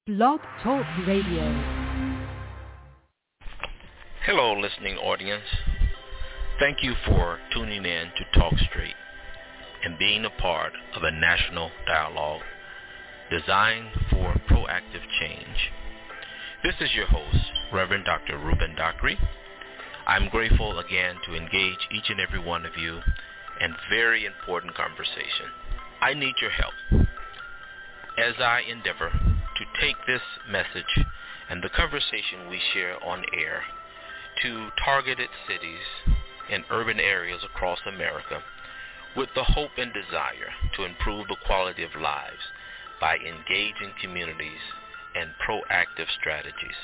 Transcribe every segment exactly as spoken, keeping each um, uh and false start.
Blog Talk Radio. Hello, listening audience. Thank you for tuning in to Talk Straight and being a part of a national dialogue designed for proactive change. This is your host, Reverend Doctor Ruben Dockery. I'm grateful again to engage each and every one of you in very important conversation. I need your help as I endeavor to take this message and the conversation we share on air to targeted cities and urban areas across America with the hope and desire to improve the quality of lives by engaging communities and proactive strategies.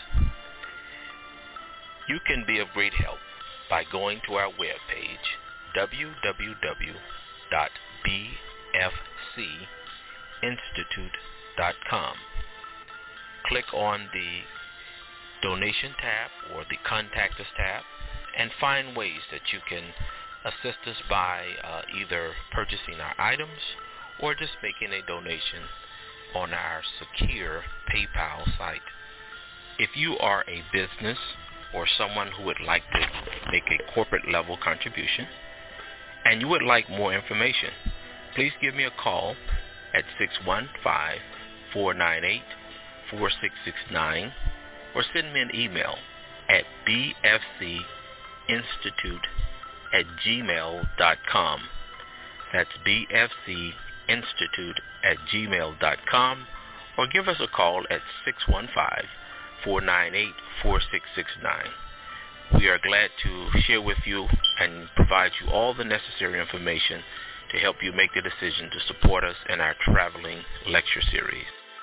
You can be of great help by going to our webpage, w w w dot b f c institute dot com. Click on the donation tab or the contact us tab and find ways that you can assist us by uh, either purchasing our items or just making a donation on our secure PayPal site. If you are a business or someone who would like to make a corporate level contribution and you would like more information, please give me a call at six one five, four nine eight, four six six nine or send me an email at b f c institute at gmail dot com. That's b f c institute at gmail dot com, or give us a call at six one five, four nine eight, four six six nine. We are glad to share with you and provide you all the necessary information to help you make the decision to support us in our traveling lecture series.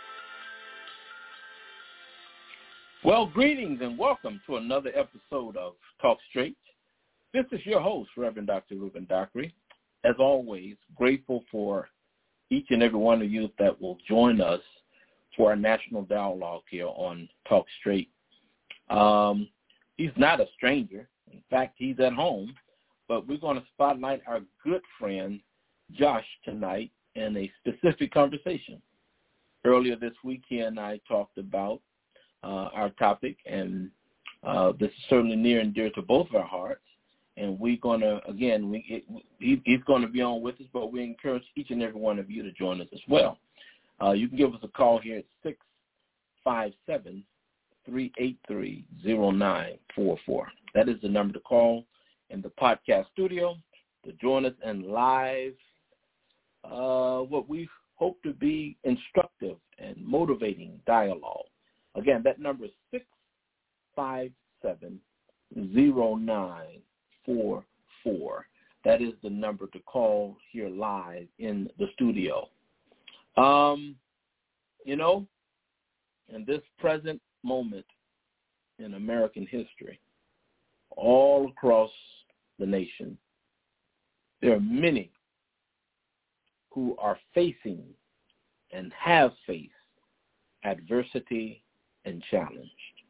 Well, greetings and welcome to another episode of Talk Straight. This is your host, Reverend Doctor Ruben Dockery. As always, grateful for each and every one of you that will join us for our national dialogue here on Talk Straight. Um, he's not a stranger. In fact, he's at home. But we're going to spotlight our good friend, Josh, tonight in a specific conversation. Earlier this week, he and I talked about uh, our topic, and uh, this is certainly near and dear to both of our hearts. And we're going to, again, we, it, he, he's going to be on with us, but we encourage each and every one of you to join us as well. Uh, you can give us a call here at six five seven, three eight three, zero nine four four. That is the number to call in the podcast studio to join us in live, uh, what we hope to be instructive and motivating dialogue. Again, that number is six five seven, zero nine four four. That is the number to call here live in the studio. Um, you know, in this present moment in American history, all across the nation, there are many who are facing and have faced adversity and challenge.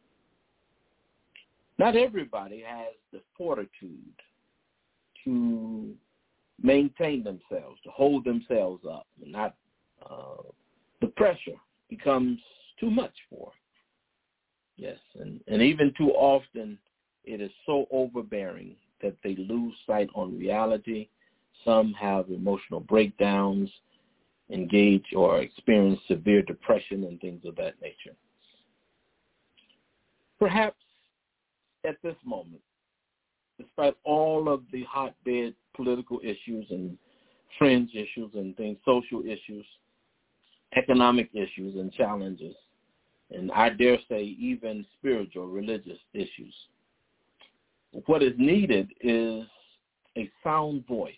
Not everybody has the fortitude to maintain themselves, to hold themselves up, and not uh, the pressure becomes too much for them. Yes, and, and even too often it is so overbearing that they lose sight on reality. Some have emotional breakdowns, engage or experience severe depression and things of that nature. Perhaps at this moment, despite all of the hotbed political issues and fringe issues and things, social issues, economic issues and challenges, and I dare say even spiritual, religious issues, what is needed is a sound voice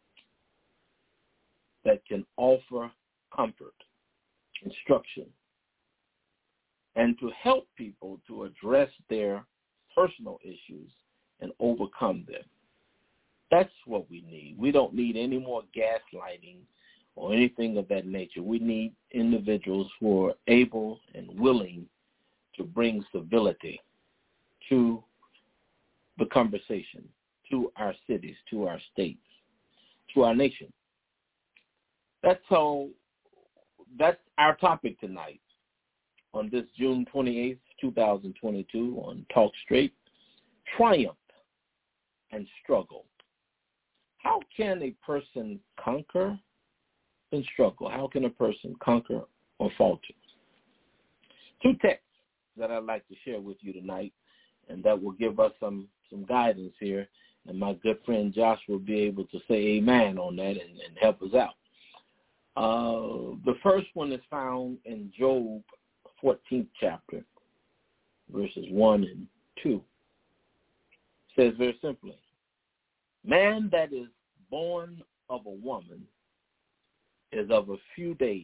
that can offer comfort, instruction, and to help people to address their personal issues and overcome them. That's what we need. We don't need any more gaslighting or anything of that nature. We need individuals who are able and willing to bring civility to the conversation, to our cities, to our states, to our nation. That's how, that's our topic tonight. on this June twenty-eighth, twenty twenty-two on Talk Straight, triumph and struggle. How can a person conquer and struggle? How can a person conquer or falter? Two texts that I'd like to share with you tonight, and that will give us some, some guidance here, and my good friend Josh will be able to say amen on that and, and help us out. Uh, the first one is found in Job fourteenth chapter, verses one and two. It says very simply, man that is born of a woman is of a few days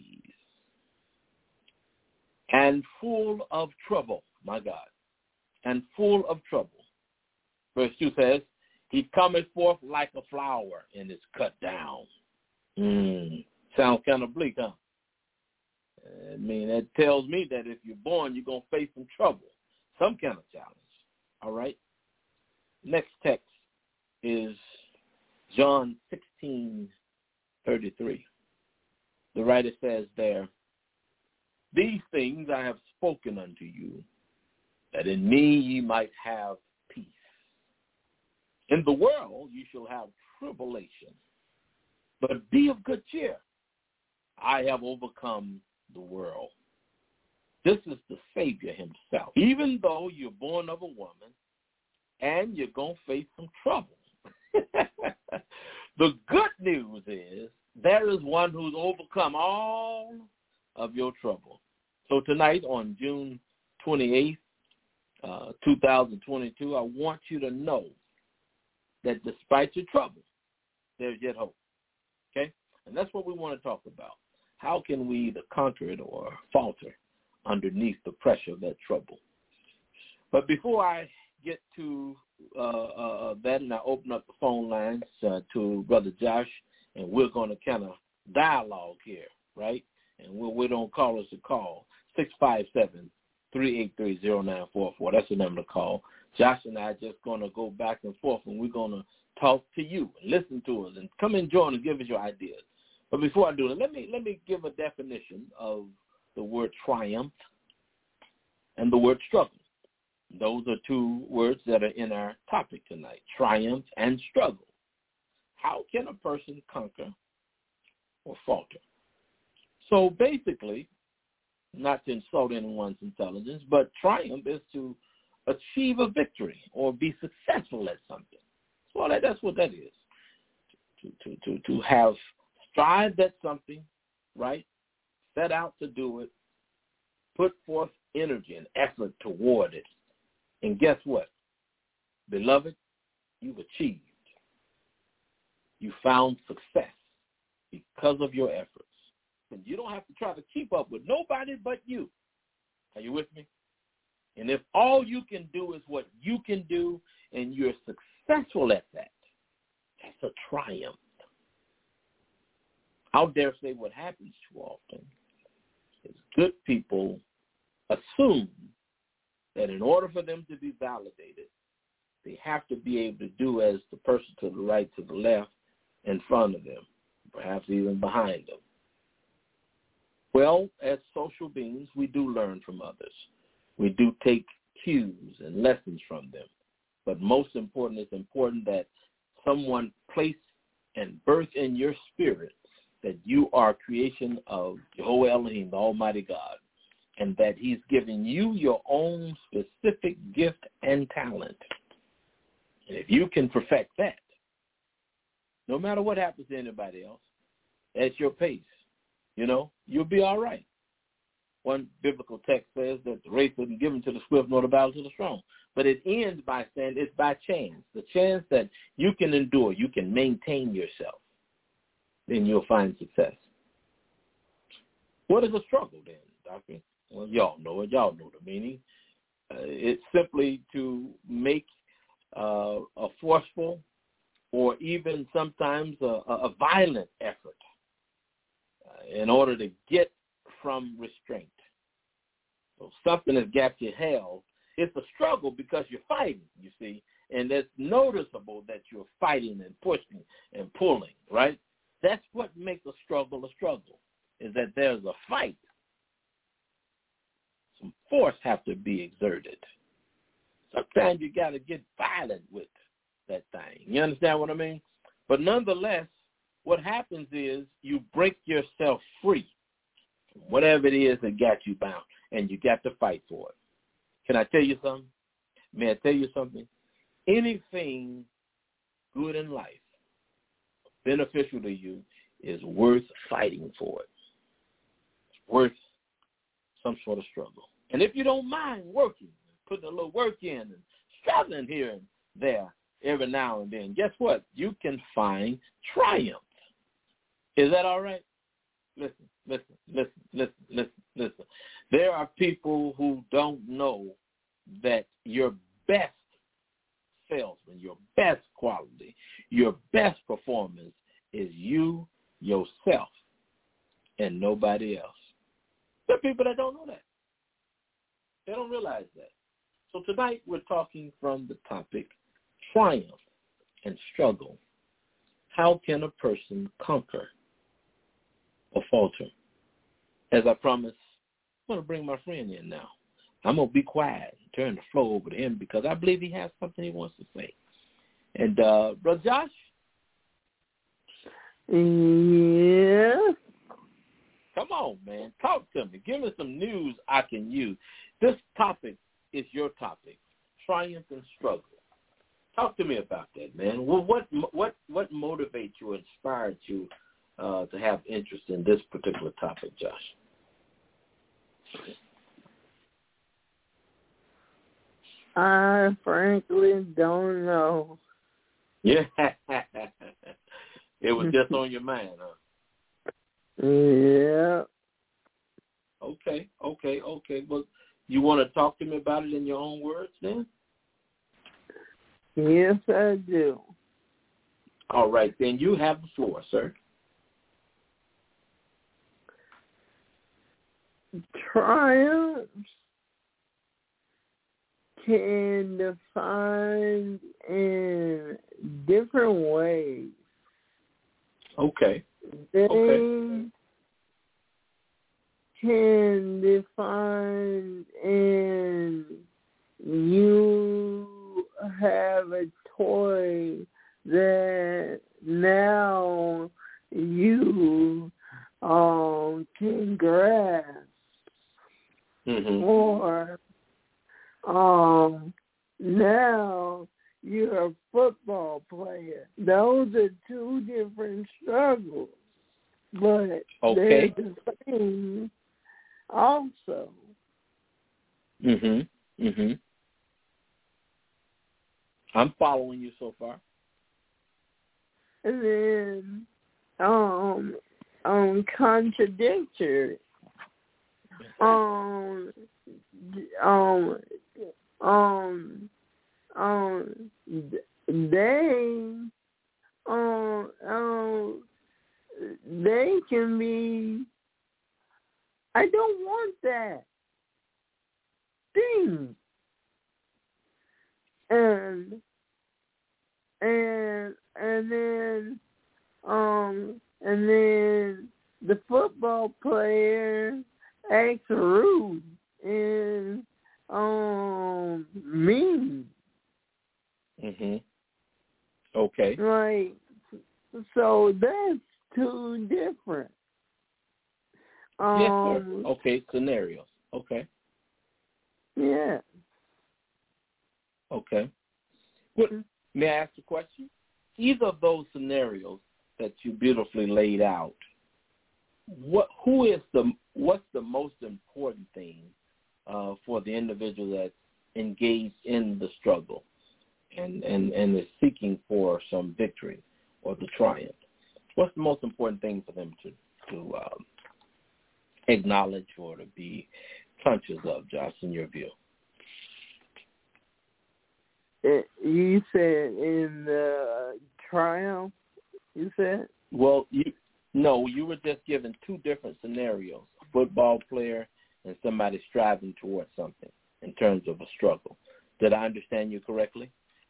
and full of trouble, my God, and full of trouble. Verse two says, he cometh forth like a flower and is cut down. Mm, sounds kind of bleak, huh? I mean, that tells me that if you're born, you're going to face some trouble, some kind of challenge. All right? Next text is John sixteen thirty-three. The writer says there, these things I have spoken unto you, that in me ye might have peace. In the world you shall have tribulation, but be of good cheer. I have overcome the world. This is the Savior himself. Even though you're born of a woman and you're going to face some trouble. The good news is there is one who's overcome all of your trouble. So tonight on June twenty-eighth, uh, twenty twenty-two, I want you to know that despite your trouble, there's yet hope. Okay? And that's what we want to talk about. How can we either conquer it or falter underneath the pressure of that trouble? But before I get to uh, uh, that and I open up the phone lines uh, to Brother Josh, and we're going to kind of dialogue here, right? And we'll wait on callers to call, six five seven, three eight three, zero nine four four. That's the number to call. Josh and I are just going to go back and forth, and we're going to talk to you and listen to us and come and join and give us your ideas. But before I do that, let me let me give a definition of the word triumph and the word struggle. Those are two words that are in our topic tonight, triumph and struggle. How can a person conquer or falter? So basically, not to insult anyone's intelligence, but triumph is to achieve a victory or be successful at something. Well, that, that's what that is, to, to, to, to have strived at something, right, set out to do it, put forth energy and effort toward it. And guess what? Beloved, you've achieved. You found success because of your efforts. And you don't have to try to keep up with nobody but you. Are you with me? And if all you can do is what you can do and you're successful at that, that's a triumph. I'll dare say what happens too often is good people assume that in order for them to be validated, they have to be able to do as the person to the right, to the left, in front of them, perhaps even behind them. Well, as social beings, we do learn from others. We do take cues and lessons from them. But most important, it's important that someone place and birth in your spirit that you are a creation of Jehovah Elohim, the Almighty God, and that he's given you your own specific gift and talent. And if you can perfect that, no matter what happens to anybody else, at your pace, you know, you'll be all right. One biblical text says that the race isn't given to the swift nor the battle to the strong. But it ends by saying it's by chance, the chance that you can endure, you can maintain yourself, then you'll find success. What is a struggle then, Doctor? Well, y'all know it. Y'all know the meaning. Uh, it's simply to make uh, a forceful or even sometimes a, a violent effort uh, in order to get from restraint. So something has got you held. It's a struggle because you're fighting, you see, and it's noticeable that you're fighting and pushing and pulling, right? That's what makes a struggle a struggle, is that there's a fight. force have to be exerted. Sometimes you got to get violent with that thing. You understand what I mean? But nonetheless, what happens is you break yourself free from whatever it is that got you bound, and you got to fight for it. Can I tell you something? May I tell you something? Anything good in life, beneficial to you, is worth fighting for it. It's worth some sort of struggle. And if you don't mind working, putting a little work in and struggling here and there every now and then, guess what? You can find triumph. Is that all right? Listen, listen, listen, listen, listen, listen. There are people who don't know that your best salesman, your best quality, your best performance is you, yourself, and nobody else. There are people that don't know that. They don't realize that. So tonight we're talking from the topic triumph and struggle. How can a person conquer or falter? As I promised, I'm going to bring my friend in now. I'm going to be quiet and turn the floor over to him because I believe he has something he wants to say. And, uh, Brother Josh? Yeah? Come on, man. Talk to me. Give me some news I can use. This topic is your topic, triumph and struggle. Talk to me about that, man. Well, what what what motivates you, inspired you uh, to have interest in this particular topic, Josh? I frankly don't know. Yeah. It was just on your mind, huh? Yeah. Okay, okay, okay. Well, you want to talk to me about it in your own words then? Yes, I do. All right, then you have the floor, sir. Triumphs can define in different ways. Okay. They okay. can define in you have a toy that now you um, can grasp. Mm-hmm. Or um, now you're a football player. Those are two different struggles, but okay. they're the same also. Mm-hmm. Mm-hmm. I'm following you so far. And then um, um, contradictory. Um, um, um, um, they, um, um, they can be, I don't want that thing. And, and, and then, um, and then the football player acts rude and um mean. Mhm. Okay. Like, so that's two different. Um, yes, sir. Okay, scenarios. Okay. Yeah. Okay. Well, may I ask a question? Either of those scenarios that you beautifully laid out, what who is the what's the most important thing uh, for the individual that's engaged in the struggle and, and, and is seeking for some victory or the triumph? What's the most important thing for them to to um, acknowledge or to be conscious of, Josh, in your view? It, you said in the triumph, you said? Well, you no, you were just given two different scenarios, a football player and somebody striving towards something in terms of a struggle. Did I understand you correctly?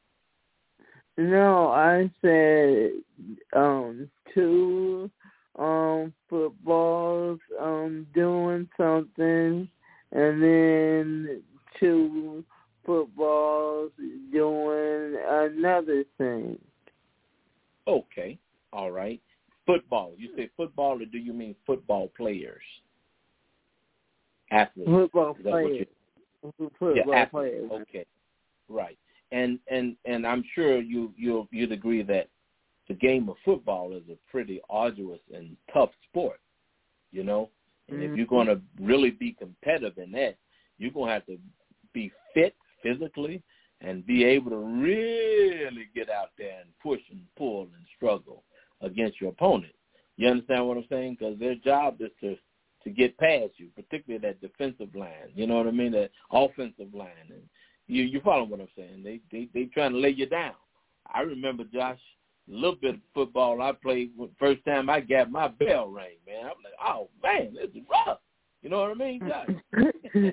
No, I said um, two um, footballs um, doing something, and then two footballs doing another thing. Okay, all right. Football. You say football, or do you mean football players? Athletes. Football players. Football yeah, players. Okay, right. And and and I'm sure you you you'd agree that the game of football is a pretty arduous and tough sport, you know. And mm-hmm. if you're going to really be competitive in that, you're going to have to be fit physically and be able to really get out there and push and pull and struggle against your opponent. You understand what I'm saying? Because their job is to, to get past you, particularly that defensive line. You know what I mean? That offensive line. And you you follow what I'm saying? They they they trying to lay you down. I remember, Josh, a little bit of football I played when first time I got my bell rang, man. I'm like, oh man, this is rough. You know what I mean, Josh?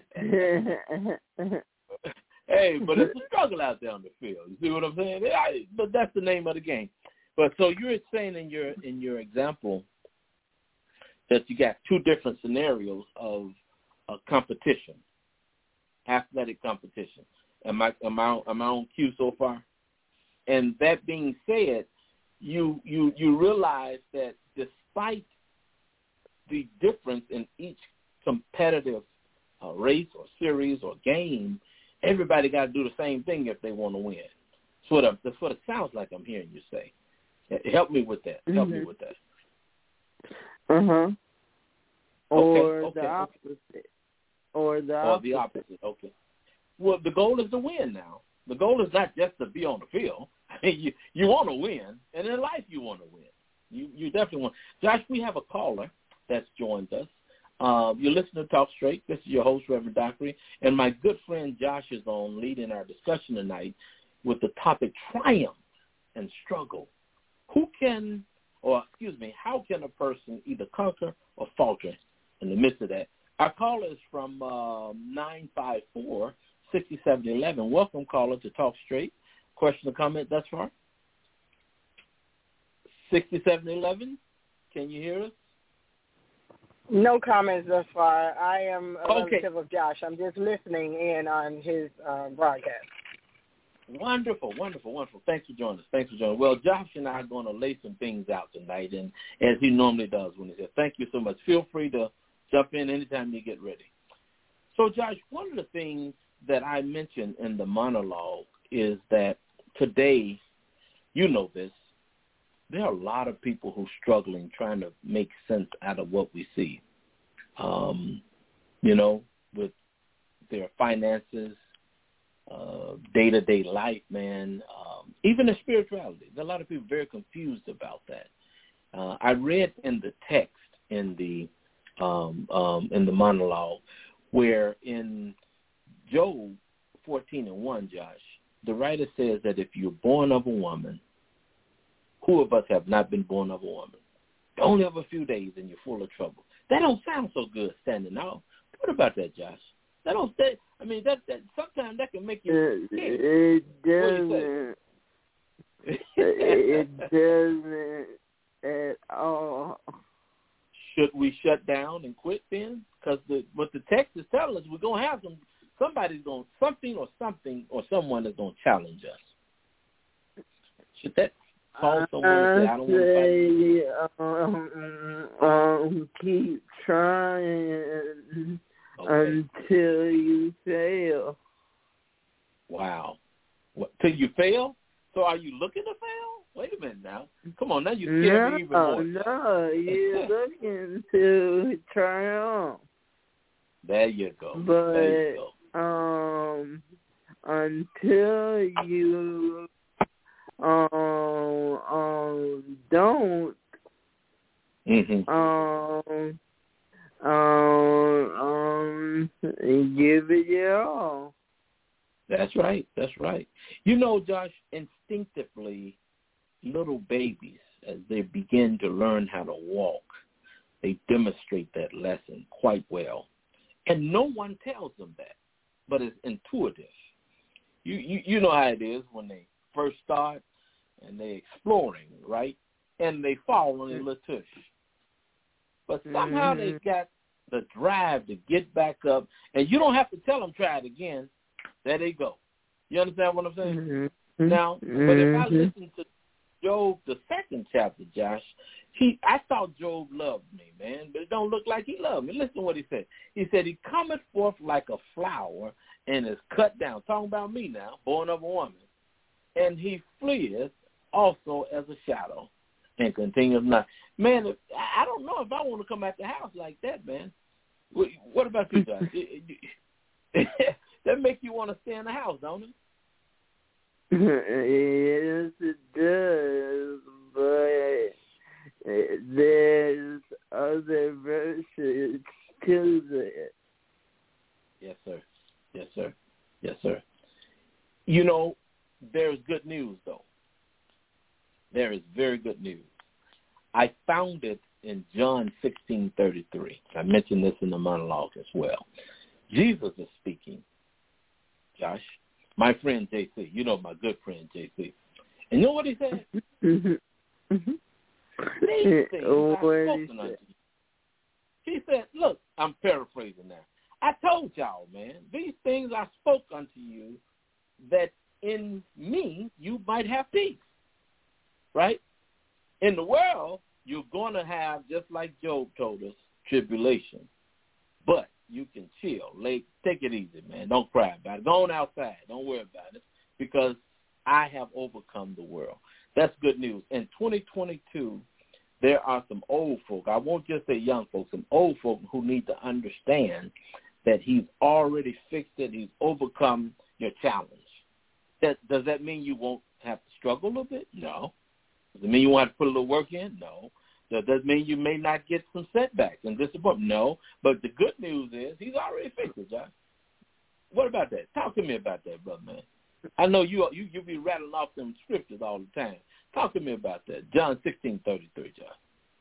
Hey, but it's a struggle out there on the field. You see what I'm saying? I, but that's the name of the game. But so you're saying in your in your example that you got two different scenarios of a competition, athletic competition. Am I am I am I on cue so far? And that being said, you you you realize that despite the difference in each competitive uh, race or series or game, everybody got to do the same thing if they want to win. That's what, I, that's what it sounds like I'm hearing you say. Help me with that. Help mm-hmm. me with that. Uh-huh. Or okay, okay, the opposite. Okay. Or the or opposite. the opposite. Okay. Well, the goal is to win now. The goal is not just to be on the field. I mean, you, you want to win, and in life you want to win. You you definitely want. Josh, we have a caller that's joined us. Uh, you're listening to Talk Straight. This is your host, Reverend Dockery, and my good friend Josh is on leading our discussion tonight with the topic triumph and struggle. Who can, or excuse me, how can a person either conquer or falter in the midst of that? Our caller is from uh, nine five four, six seven one one. Welcome, caller, to Talk Straight. Question or comment thus far? six seven one one, can you hear us? No comments thus far. I am a okay. relative of Josh. I'm just listening in on his uh, broadcast. Wonderful, wonderful, wonderful. Thanks for joining us. Thanks for joining us. Well, Josh and I are going to lay some things out tonight, and as he normally does when he says, thank you so much. Feel free to jump in anytime you get ready. So, Josh, one of the things that I mentioned in the monologue is that today, you know this, there are a lot of people who are struggling trying to make sense out of what we see, um, you know, with their finances, uh, day-to-day life, man, um, even their spirituality. There are a lot of people very confused about that. Uh, I read in the text in the um, um, in the monologue where in Job fourteen and one, Josh, the writer says that if you're born of a woman, who of us have not been born of a woman? Only have a few days and you're full of trouble. That don't sound so good standing out. What about that, Josh? That don't stay. I mean, that that sometimes that can make you scared. It, it doesn't. It doesn't at all. Should we shut down and quit then? Because the, what the text is telling us, we're gonna have some. Somebody's going something or something or someone is going to challenge us. Should that cause someone to say, I don't say, want to fight? Um, um, keep trying okay. until you fail. Wow. What, till you fail? So are you looking to fail? Wait a minute now. Come on, now you scare no, me even more. No, you're looking to triumph. There you go. But, there you go. um, until you um, um don't mm-hmm. um um um give it your all. That's right. That's right. You know, Josh, instinctively, little babies, as they begin to learn how to walk, they demonstrate that lesson quite well. And no one tells them that, but it's intuitive. You, you you know how it is when they first start and they're exploring, right? And they fall on their little tush. But somehow mm-hmm. they got the drive to get back up. And you don't have to tell them try it again. There they go. You understand what I'm saying? Mm-hmm. Now, mm-hmm. but if I listen to Job, the second chapter, Josh, he I thought Job loved me, man, but it don't look like he loved me. Listen to what he said. He said, he cometh forth like a flower and is cut down. Talking about me now, born of a woman. And he fleeth also as a shadow and continues not. Man, if, I don't know if I want to come at the house like that, man. What, what about you, Josh? That make you want to stay in the house, don't it? Yes, it does, but there's other verses to that. Yes, sir. Yes, sir. Yes, sir. You know, there's good news, though. There is very good news. I found it in John sixteen thirty-three. I mentioned this in the monologue as well. Jesus is speaking, Josh. My friend J C, you know my good friend J C. And you know what he said? Mm-hmm. Mm-hmm. These things oh, I've spoken unto you. He said, look, I'm paraphrasing now. I told y'all, man, these things I spoke unto you that in me you might have peace, right? In the world, you're going to have, just like Job told us, tribulation. But you can chill. Lay, take it easy, man. Don't cry about it. Go on outside. Don't worry about it because I have overcome the world. That's good news. In twenty twenty-two, there are some old folk. I won't just say young folks, some old folk who need to understand that he's already fixed it. He's overcome your challenge. That, does that mean you won't have to struggle a little bit? No. Does it mean you won't have to put a little work in? No. Does that mean you may not get some setbacks and disappointment? No. But the good news is he's already fixed it, Josh. What about that? Talk to me about that, brother, man. I know you you you be rattling off them scriptures all the time. Talk to me about that. John sixteen thirty-three, Josh.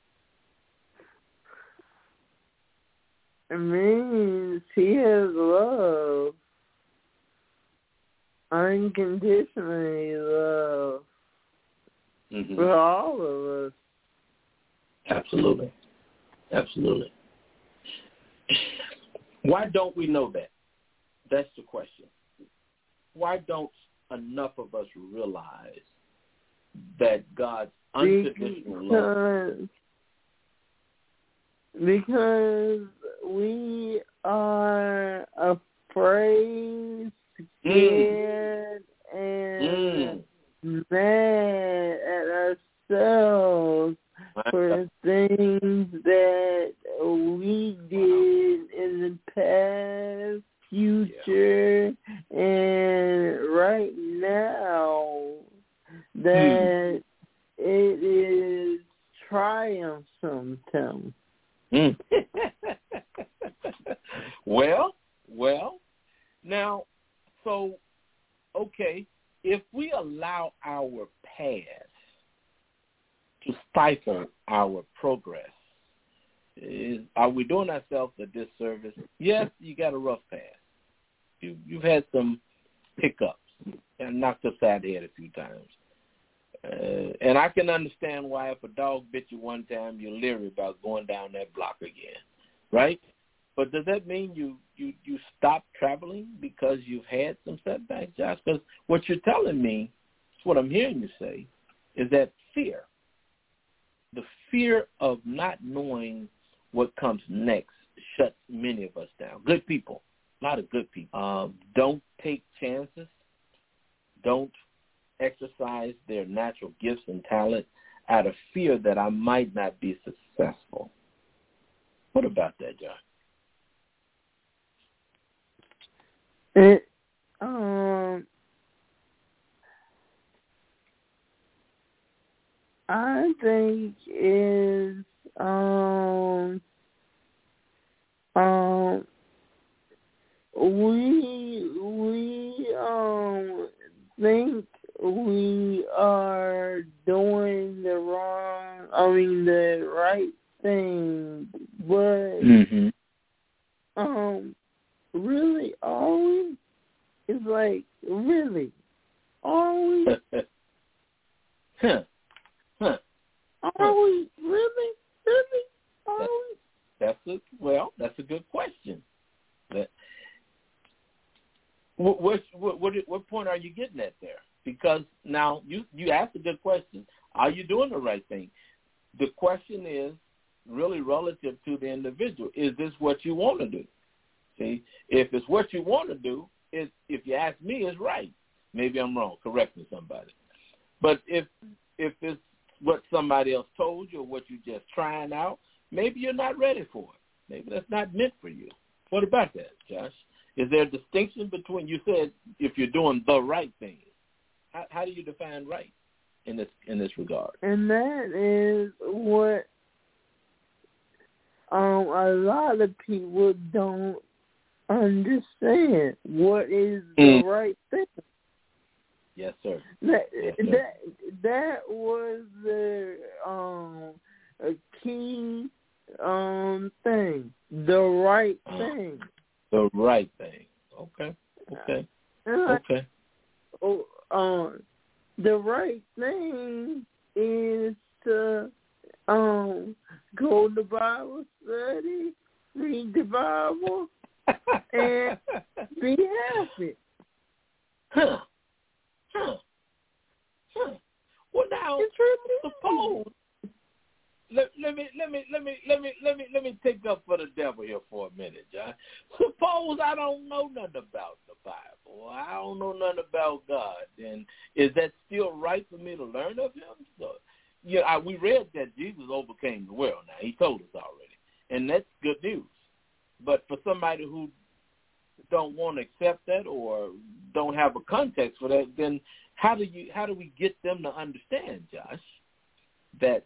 It means he has love. Unconditionally love. Mm-hmm. For all of us. Absolutely. Absolutely. Why don't we know that? That's the question. Why don't enough of us realize that God's unconditional love? Because we are afraid, scared, mm. and mm. mad at ourselves for things that we did in the past, future, yeah. and right now that mm. it is triumphant. Mm. well, well, now, so, okay, if we allow our past to stifle our progress, is, are we doing ourselves a disservice? Yes, you got a rough past. You, you've had some hiccups and knocked upside the head a few times. Uh, and I can understand why if a dog bit you one time, you're leery about going down that block again, right? But does that mean you, you, you stop traveling because you've had some setbacks, Josh? Because what you're telling me, what I'm hearing you say, is that fear, the fear of not knowing what comes next shuts many of us down. Good people, a lot of good people. Um, don't take chances. Don't exercise their natural gifts and talent out of fear that I might not be successful. What about that, John? It, um, I think is um um we we um think we are doing the wrong, I mean the right thing, but mm-hmm. um, really, are we? It's like, really, are we? huh. Huh. Are we? Really? Really? Are we? that's a well, that's a good question. That, what, what what what point are you getting at there? Because now you you asked a good question. Are you doing the right thing? The question is really relative to the individual. Is this what you want to do? See, if it's what you want to do, it, if you ask me, it's right. Maybe I'm wrong. Correct me, somebody. But if if it's what somebody else told you or what you're just trying out, maybe you're not ready for it. Maybe that's not meant for you. What about that, Josh? Is there a distinction between, you said if you're doing the right thing. How, how do you define right in this in this regard? And that is what um, a lot of people don't understand. What is the mm. right thing? Yes, sir. That yes, sir. that that was the um a key um thing. The right uh, thing. The right thing. Okay. Okay. Okay. Oh, um, the right thing is to um go to Bible study, read the Bible, and be happy. Huh. Huh. Huh. Well, now, suppose let, let me let me let me let me let me let me take up for the devil here for a minute, John. Suppose I don't know nothing about the Bible. I don't know nothing about God. Then is that still right for me to learn of Him? So, yeah, I, we read that Jesus overcame the world. Now He told us already, and that's good news. But for somebody who don't want to accept that or don't have a context for that, then how do you how do we get them to understand, Josh, that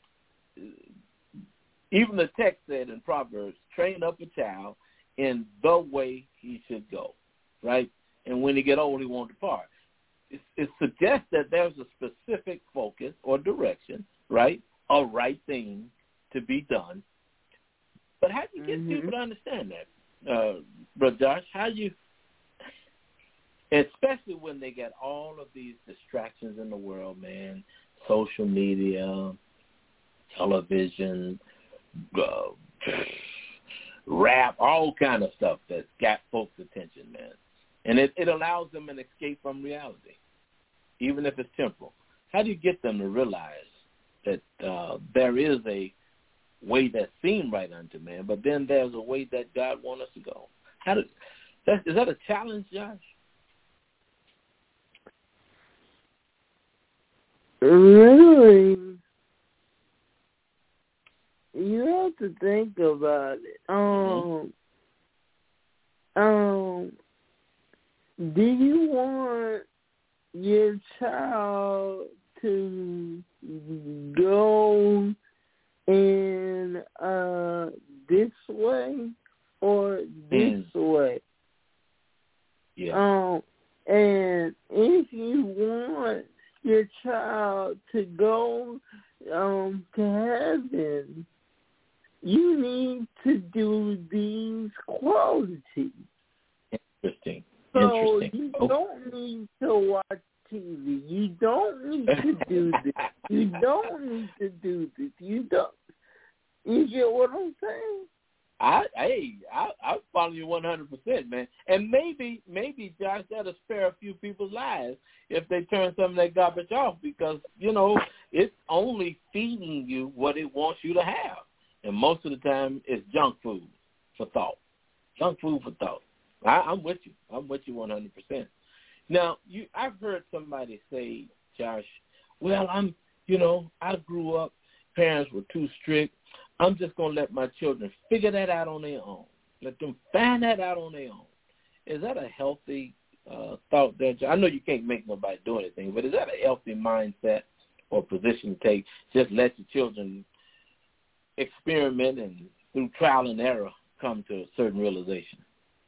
even the text said in Proverbs, train up a child in the way he should go, right? And when he get old, he won't depart. It, it suggests that there's a specific focus or direction, right? A right thing to be done. But how do you get mm-hmm. people to understand that, uh, Brother Josh? How you, especially when they get all of these distractions in the world, man, social media, television, uh, rap, all kind of stuff that's got folks' attention, man. And it, it allows them an escape from reality, even if it's temporal. How do you get them to realize that uh, there is a way that seemed right unto man, but then there's a way that God wants us to go? How do, that, is that a challenge, Josh? Really? You have to think about it. Um, mm-hmm. um, do you want your child to go in uh, this way or this mm. way? Yeah. Um, and if you want your child to go um, to heaven, you need to do these qualities. Interesting. So Interesting. you oh. don't need to watch T V. You don't need to do this. You don't need to do this. You don't. You get what I'm saying? I hey, I I follow you one hundred percent, man. And maybe maybe Josh, that'll spare a few people's lives if they turn some of that garbage off, because you know it's only feeding you what it wants you to have, and most of the time it's junk food for thought. Junk food for thought. I, I'm with you. I'm with you one hundred percent. Now, you, I've heard somebody say, Josh, well, I'm, you know, I grew up, parents were too strict. I'm just going to let my children figure that out on their own. Let them find that out on their own. Is that a healthy uh, thought there, Josh? I know you can't make nobody do anything, but is that a healthy mindset or position to take? Just let your children experiment and through trial and error come to a certain realization?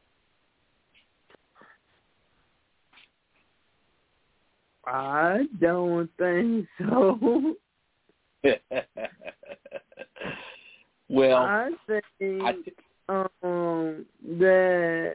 I don't think so. Well, I think I th- um, that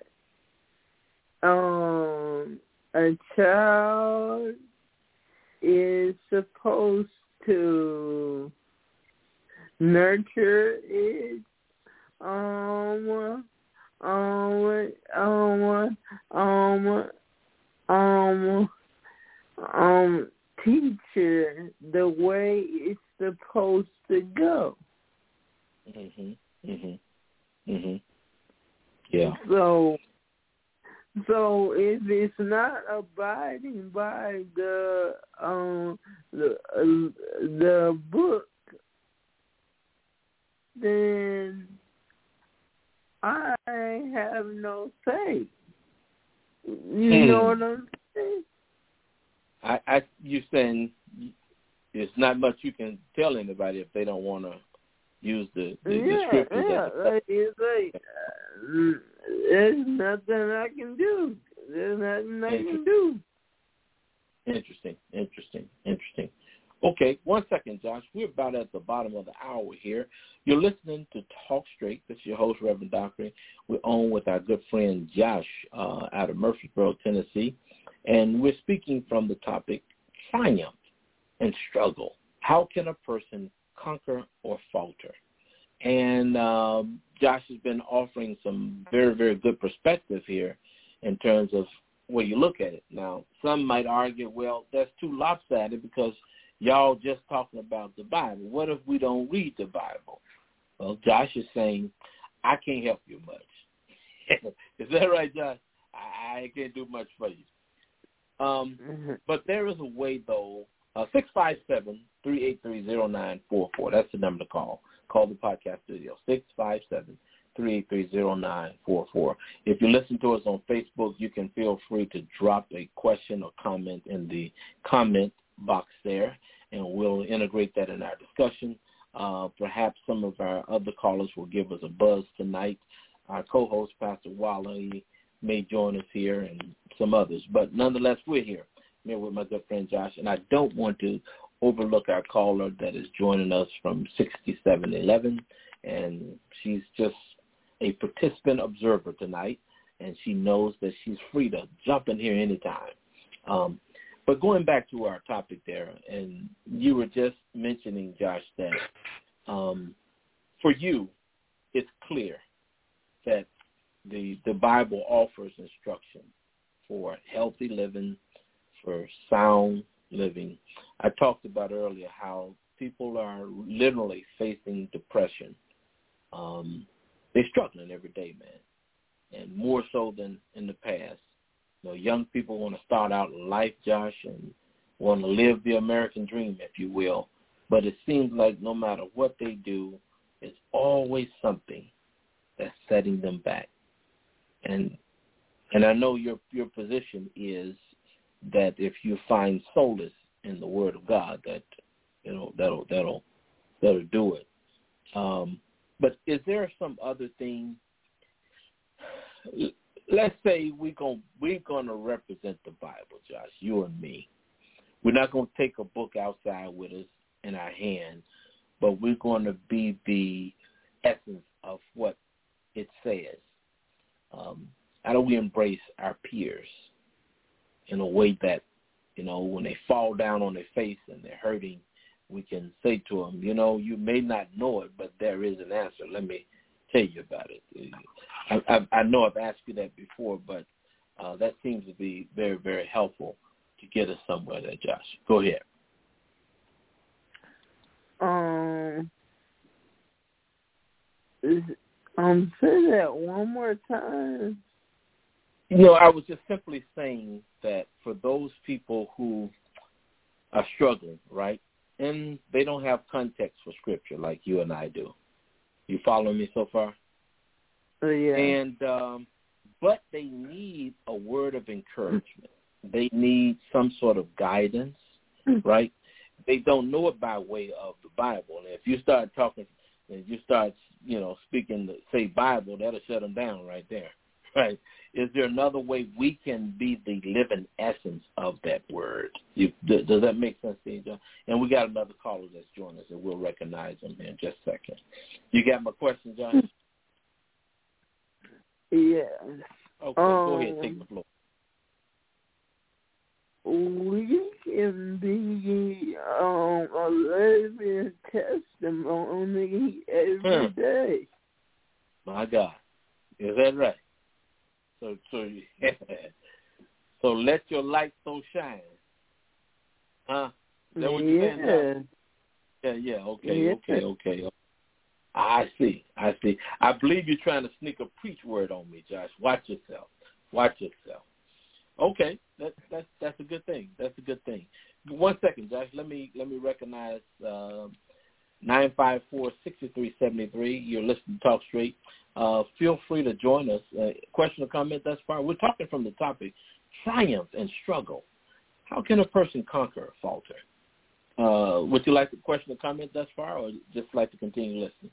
um, a child is supposed to nurture it um, um, um, um, um, um, teacher the way it's supposed to go. Mhm. Mhm. Mhm. Yeah. So, so if it's not abiding by the um the uh, the book, then I have no say. You hmm. know what I'm saying? I, I, you're saying there's not much you can tell anybody if they don't want to use the, the, yeah, the scriptures. Yeah, as a, like, it's like, uh, there's nothing I can do. There's nothing I can do. Interesting, interesting, interesting. Okay, one second, Josh. We're about at the bottom of the hour here. You're listening to Talk Straight. This is your host, Reverend Dockery. We're on with our good friend Josh uh, out of Murfreesboro, Tennessee. And we're speaking from the topic, triumph and struggle. How can a person conquer or falter? And um, Josh has been offering some very, very good perspective here in terms of where you look at it. Now, some might argue, well, that's too lopsided because y'all just talking about the Bible. What if we don't read the Bible? Well, Josh is saying, I can't help you much. Is that right, Josh? I, I can't do much for you. Um, mm-hmm. But there is a way, though. Uh, six five seven, three eight three, zero nine four four. That's the number to call. Call the podcast studio, six five seven, three eight three, zero nine four four. If you listen to us on Facebook, you can feel free to drop a question or comment in the comment box there, and we'll integrate that in our discussion. Uh, perhaps some of our other callers will give us a buzz tonight. Our co-host, Pastor Wally, may join us here, and some others. But nonetheless, we're here. I'm here with my good friend Josh, and I don't want to overlook our caller that is joining us from sixty-seven eleven, and she's just a participant observer tonight, and she knows that she's free to jump in here anytime. Um, but going back to our topic there, and you were just mentioning, Josh, that um, for you, it's clear that the the Bible offers instruction for healthy living, for sound living. I talked about earlier how people are literally facing depression. Um, they're struggling every day, man, and more so than in the past. You know, young people want to start out in life, Josh, and want to live the American dream, if you will. But it seems like no matter what they do, it's always something that's setting them back. And and I know your your position is that if you find solace in the Word of God, that you know that'll that'll that'll do it. Um, but is there some other thing? Let's say we're going we're going to represent the Bible, Josh, you and me. We're not going to take a book outside with us in our hand, but we're going to be the essence of what it says. Um, how do we embrace our peers in a way that, you know, when they fall down on their face and they're hurting, we can say to them, you know, you may not know it, but there is an answer. Let me tell you about it. I, I, I know I've asked you that before, but uh, that seems to be very, very helpful to get us somewhere there, Josh. Go ahead. Um, is, um, say that one more time. You know, I was just simply saying that for those people who are struggling, right, and they don't have context for Scripture like you and I do. You following me so far? Uh, yeah. And um, but they need a word of encouragement. They need some sort of guidance, right? They don't know it by way of the Bible. And if you start talking, and you start, you know, speaking, the, say Bible, that'll shut them down right there, right? Is there another way we can be the living essence of that word? You, does that make sense to you, John? And we got another caller that's joining us, and we'll recognize him in just a second. You got my question, John? Yes. Okay, um, go ahead. Take the floor. We can be um, a living testimony every hmm. day. So let your light so shine. Huh? Is that what you're yeah. saying? Yeah, yeah, okay, yeah. okay, okay. I see, I see. I believe you're trying to sneak a preach word on me, Josh. Watch yourself. Watch yourself. Okay, that's that's that's a good thing. That's a good thing. One second, Josh. Let me let me recognize uh, nine five four, six three seven three. You're listening to Talk Straight. Uh, feel free to join us. Uh, question or comment thus far? We're talking from the topic, triumph and struggle. How can a person conquer or falter? Uh, would you like to question or comment thus far, or just like to continue listening?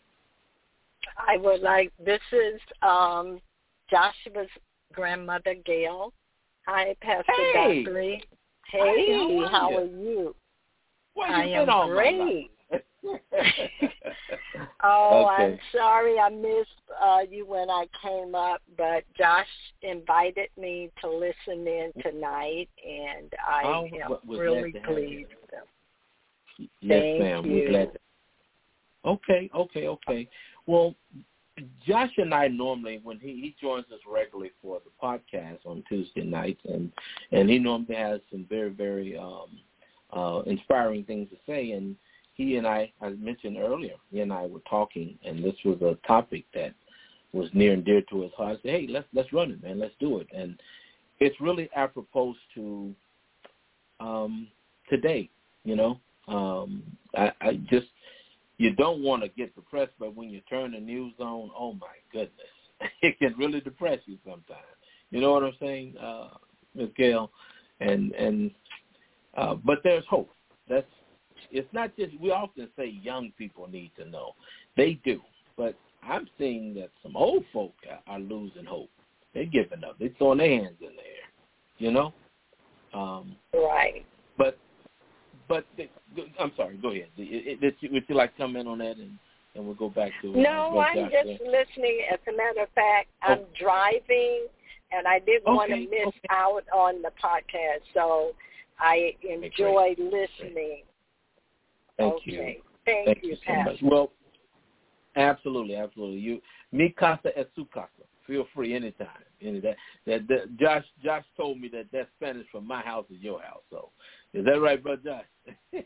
I would like, this is um, Joshua's grandmother, Gail. Hi, Pastor Hey. Dockery. Hey, Hey, how are how you? are you? Where you I been am all great. my life? Oh, Okay. I'm sorry I missed uh, you when I came up, but Josh invited me to listen in tonight, and I Oh, am well, we're really glad to have you. pleased. Yes, Thank ma'am. you. We're glad. To... Okay, okay, okay. Well, Josh and I normally, when he, he joins us regularly for the podcast on Tuesday nights, and, and he normally has some very, very um, uh, inspiring things to say. And he and I, as mentioned earlier, he and I were talking, and this was a topic that was near and dear to his heart. I said, hey, let's let's run it, man. Let's do it. And it's really apropos to um, today, you know. Um, I, I just, you don't want to get depressed, but when you turn the news on, oh my goodness, it can really depress you sometimes. You know what I'm saying, uh, Miz Gail? And and uh, but there's hope. That's it's not just, we often say young people need to know. They do, but I'm seeing that some old folk are, are losing hope. They're giving up. They're throwing their hands in the air. You know. Um, Right. But. But I'm sorry. Go ahead. Would you, would you like to comment on that, and, and we'll go back to No, uh, I'm Josh just there. listening. As a matter of fact, I'm oh. driving, and I didn't okay. want to miss okay. out on the podcast, so I enjoyed okay, listening. Thank okay. you. Thank, Thank you, you so Pastor. much. Well, absolutely, absolutely. You, mi casa es su casa. Feel free anytime. Any that, that that Josh Josh told me that that Spanish from my house is your house. So is that right, brother Josh?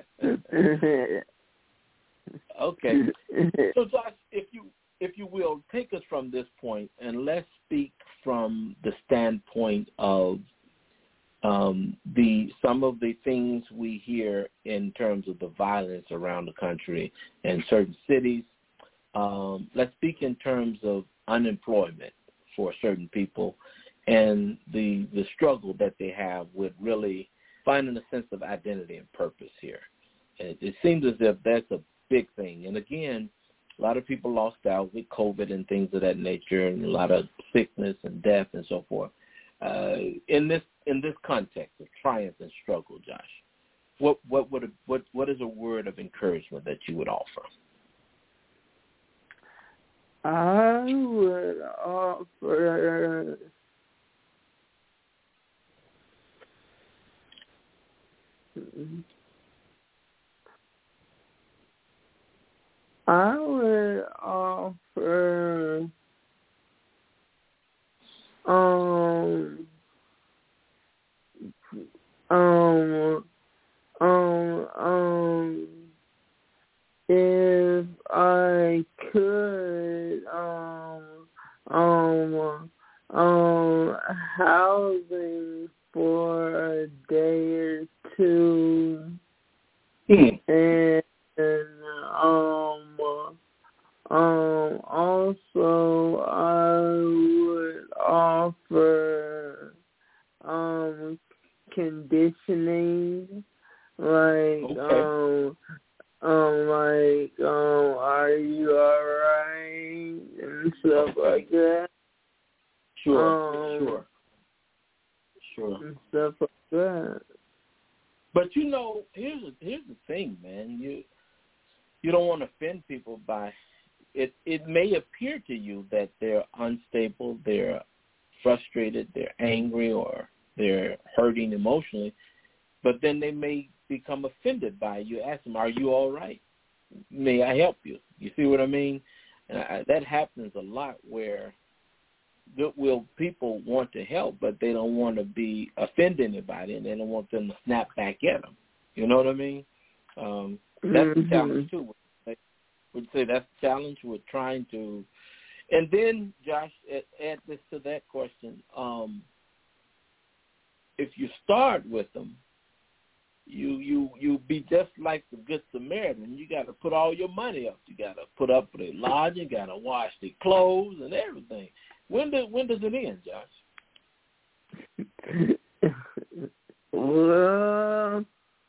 Okay. So Josh, if you if you will, take us from this point and let's speak from the standpoint of um, the some of the things we hear in terms of the violence around the country and certain cities. Um, let's speak in terms of unemployment for certain people and the the struggle that they have with really finding a sense of identity and purpose here. It, it seems as if that's a big thing. And again, a lot of people lost out with COVID and things of that nature, and a lot of sickness and death and so forth. Uh, in this in this context of triumph and struggle, Josh, what what would a, what what is a word of encouragement that you would offer? I would offer I would offer um um um um if I could um um um housing for a day or two. Hmm. And um, um, also I would offer um conditioning, like Okay. um, um, like um, are you alright and stuff Okay. like that. Sure, um, sure, sure. and stuff like that. But you know, here's the, here's the thing, man. You you don't want to offend people by it. It may appear to you that they're unstable, they're frustrated, they're angry, or they're hurting emotionally. But then they may become offended by you. Ask them, "Are you all right? May I help you?" You see what I mean? And I, that happens a lot, where goodwill people want to help, but they don't want to be offend anybody, and they don't want them to snap back at them. You know what I mean? Um, that's mm-hmm. the challenge too. Would say that's the challenge with trying to, and then Josh, add, add this to that question. Um, if you start with them, you you you be just like the Good Samaritan. You got to put all your money up. You got to put up for their lodging. Got to wash their clothes and everything. When do, when does it end, Josh? Well,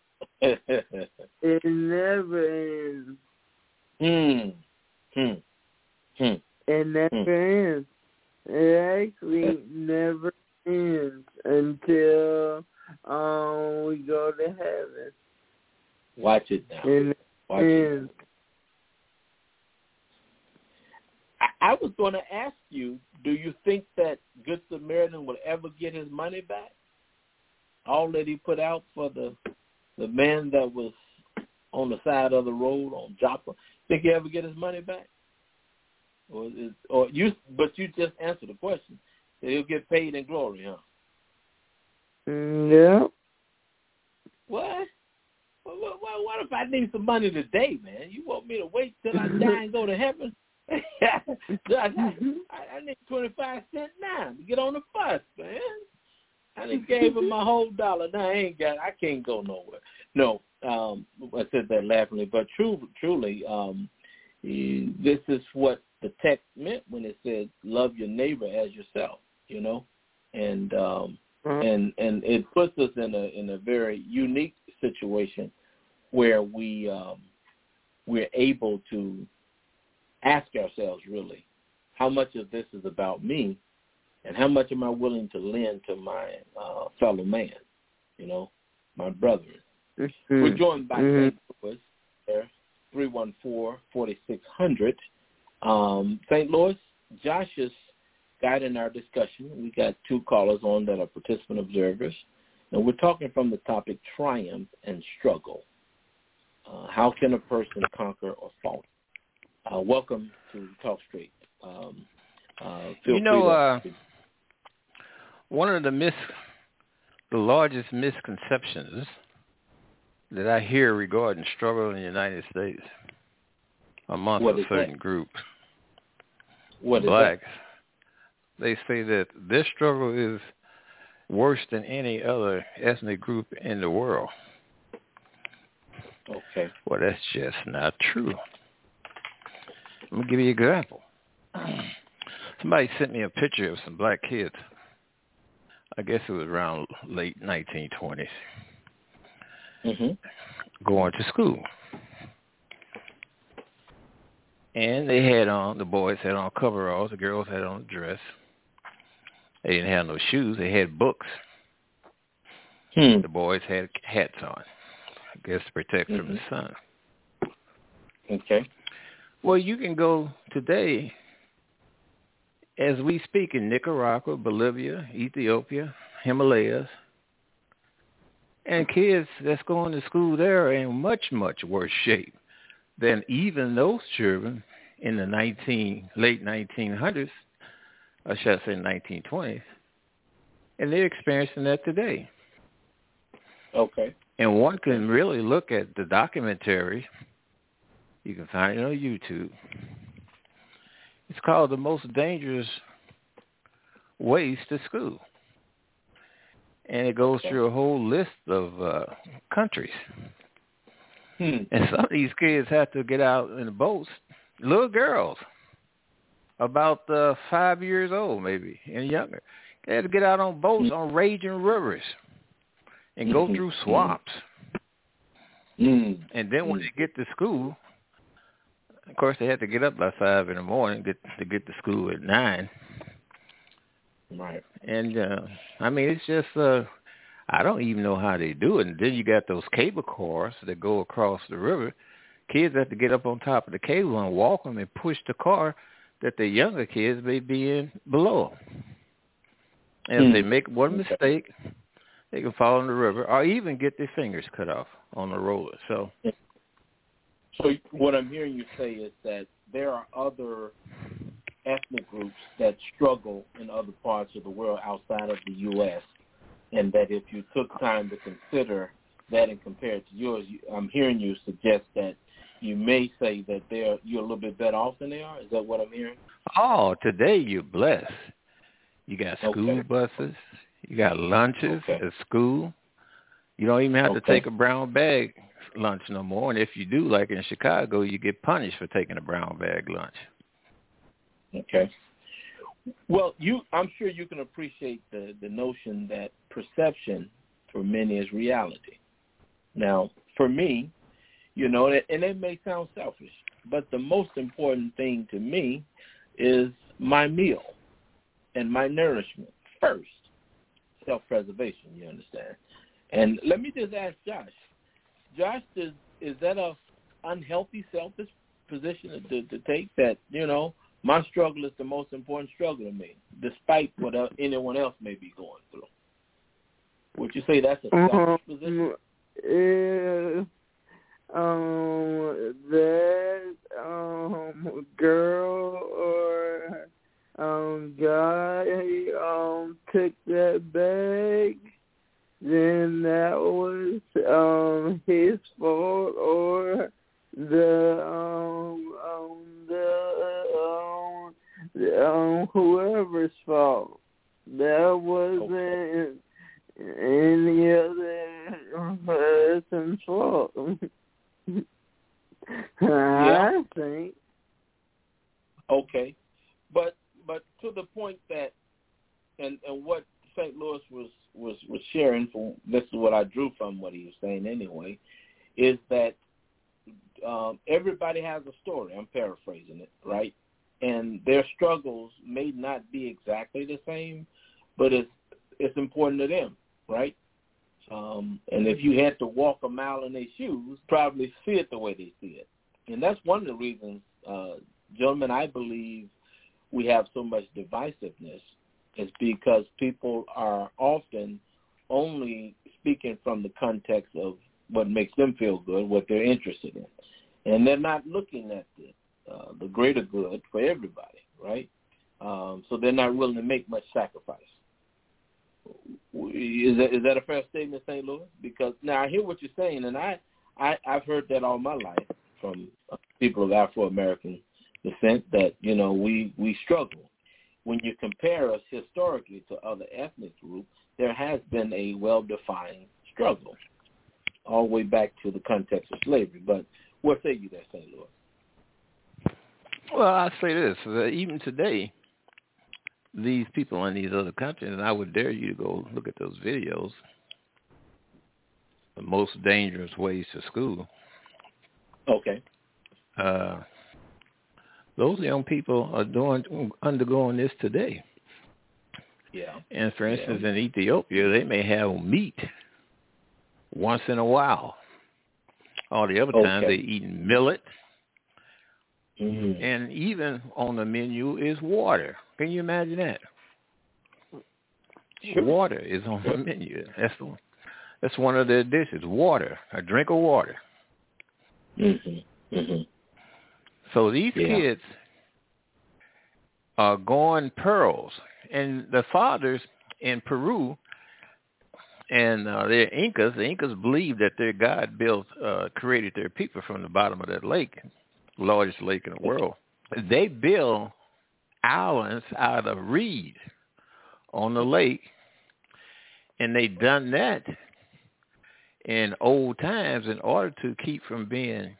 it never ends. Hmm. Hmm. Hmm. It never ends. It actually never ends until um we go to heaven. Watch it now. And Watch it. I, I was going to ask you, do you think that Good Samaritan will ever get his money back? All that he put out for the the man that was on the side of the road on Joppa, think he ever get his money back? Or is, or you? But you just answered the question. That he'll get paid in glory, huh? Mm, yeah. What? What, what? What if I need some money today, man? You want me to wait till I die and go to heaven? I, I, I need twenty-five cents now to get on the bus, man. I just gave him my whole dollar. Now I ain't got. I can't go nowhere. No, um, I said that laughingly, but true, truly, um, this is what the text meant when it said, "Love your neighbor as yourself." You know, and um, mm-hmm. and and it puts us in a in a very unique situation where we um, we're able to ask ourselves, really, how much of this is about me, and how much am I willing to lend to my uh, fellow man, you know, my brethren. Mm-hmm. We're joined by mm-hmm. Saint Louis, there, three one four, four six zero zero. Um, Saint Louis, Josh is guiding our discussion. We got two callers on that are participant observers, and we're talking from the topic triumph and struggle. Uh, how can a person conquer or fall? Uh, welcome to Talk Straight. Um, uh, feel you know, free to... uh, one of the mis, the largest misconceptions that I hear regarding struggle in the United States amongst a certain that? group, what blacks, they say that this struggle is worse than any other ethnic group in the world. Okay. Well, that's just not true. Let me give you an example. Somebody sent me a picture of some black kids. I guess it was around late nineteen twenties. Mm-hmm. Going to school. And they had on, the boys had on coveralls, the girls had on a dress. They didn't have no shoes. They had books. Hmm. The boys had hats on, I guess to protect mm-hmm. from the sun. Okay. Well, you can go today, as we speak, in Nicaragua, Bolivia, Ethiopia, Himalayas, and kids that's going to school there are in much, much worse shape than even those children in the nineteen late nineteen hundreds, or should I say nineteen twenties, and they're experiencing that today. Okay. And one can really look at the documentary. You can find it on YouTube. It's called The Most Dangerous Ways to School. And it goes through a whole list of uh, countries. Hmm. And some of these kids have to get out in the boats, little girls, about uh, five years old maybe and younger. They had to get out on boats mm. on raging rivers and go mm-hmm. through swamps. Mm. And then when mm. they get to school, of course, they had to get up by five in the morning get, to get to school at nine. Right. And, uh, I mean, it's just, uh, I don't even know how they do it. And then you got those cable cars that go across the river. Kids have to get up on top of the cable and walk them and push the car that the younger kids may be in below. And mm. if they make one mistake, they can fall in the river or even get their fingers cut off on the roller. So, so what I'm hearing you say is that there are other ethnic groups that struggle in other parts of the world outside of the U S, and that if you took time to consider that and compare it to yours, I'm hearing you suggest that you may say that they're you're a little bit better off than they are. Is that what I'm hearing? Oh, today you're blessed. You got school Okay. buses. You got lunches Okay. at school. You don't even have Okay. to take a brown bag lunch no more. And if you do, like in Chicago, you get punished for taking a brown bag lunch. Okay. Well, you, I'm sure you can appreciate the, the notion that perception for many is reality. Now, for me, you know, and it may sound selfish, but the most important thing to me is my meal and my nourishment first. Self-preservation, you understand? And let me just ask Josh. Josh, is, is that a unhealthy, selfish position to, to take that, you know, my struggle is the most important struggle to me, despite what anyone else may be going through? Would you say that's a selfish um, position? Yeah. Um, that um girl or um guy um took that bag, then that was um his fault, or the um um the um, the, um whoever's fault. That wasn't okay. Any other person's fault. Yeah. I think. Okay, but but to the point that, and and what Saint Louis was was was sharing, from this is what I drew from what he was saying anyway, is that um, everybody has a story. I'm paraphrasing it, right? And their struggles may not be exactly the same, but it's it's important to them, right? Um, and if you had to walk a mile in their shoes, probably see it the way they see it. And that's one of the reasons, uh, gentlemen, I believe we have so much divisiveness is because people are often only speaking from the context of what makes them feel good, what they're interested in. And they're not looking at the, uh, the greater good for everybody, right? Um, so they're not willing to make much sacrifice. Is that, is that a fair statement, Saint Louis? Because now I hear what you're saying, and I, I, I've heard that all my life from people of Afro-American descent that, you know, we, we struggle. When you compare us historically to other ethnic groups, there has been a well-defined struggle all the way back to the context of slavery. But what say you there, Saint Louis? Well, I'll say this. Uh, even today, these people in these other countries, and I would dare you to go look at those videos, the most dangerous ways to school. Okay. Uh, those young people are doing undergoing this today. Yeah. And for instance, yeah. in Ethiopia, they may have meat once in a while. All the other okay. times they're eating millet. Mm-hmm. And even on the menu is water. Can you imagine that? Sure. Water is on the menu. That's the, that's one of their dishes, water, a drink of water. Mm-hmm. Mm-hmm. So these yeah. kids are going pearls. And the fathers in Peru and uh, their Incas, the Incas believed that their God built, uh, created their people from the bottom of that lake, largest lake in the world. They build islands out of reed on the lake, and they done that in old times in order to keep from being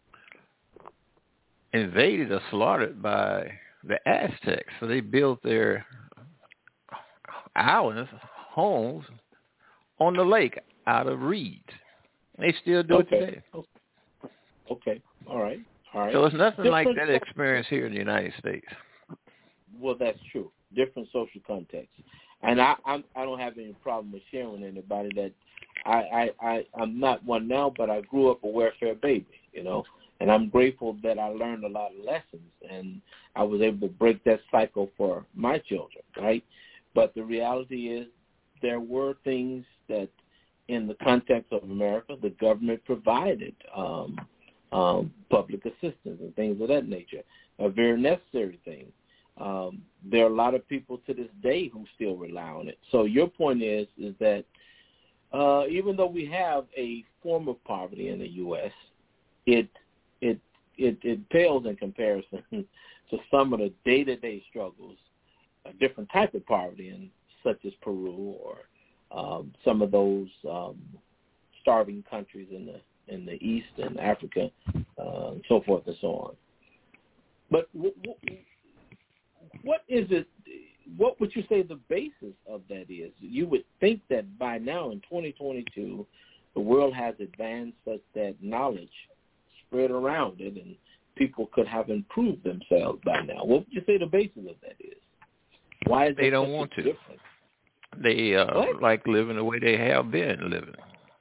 invaded or slaughtered by the Aztecs. So they built their islands, homes, on the lake out of reeds. They still do okay. it today. Okay. All right. All right. So it's nothing Different like that experience here in the United States. Well, that's true. Different social contexts. And I I'm, I don't have any problem with sharing with anybody that I, I, I, I'm not one now, but I grew up a welfare baby, you know, and I'm grateful that I learned a lot of lessons, and I was able to break that cycle for my children, right? But the reality is there were things that in the context of America, the government provided um, um, public assistance and things of that nature, a very necessary thing. um, there are a lot of people to this day who still rely on it. So your point is is that uh, even though we have a form of poverty in the U S, it it it, it pales in comparison to some of the day-to-day struggles, a different type of poverty, in such as Peru or um, some of those um, starving countries in the in the East and Africa, uh, and so forth and so on. But w- w- what is it? What would you say the basis of that is? You would think that by now in twenty twenty-two, the world has advanced such that knowledge spread around it and people could have improved themselves by now. What would you say the basis of that is? Why is they it don't such want a to? difference? They uh, What? like living the way they have been living.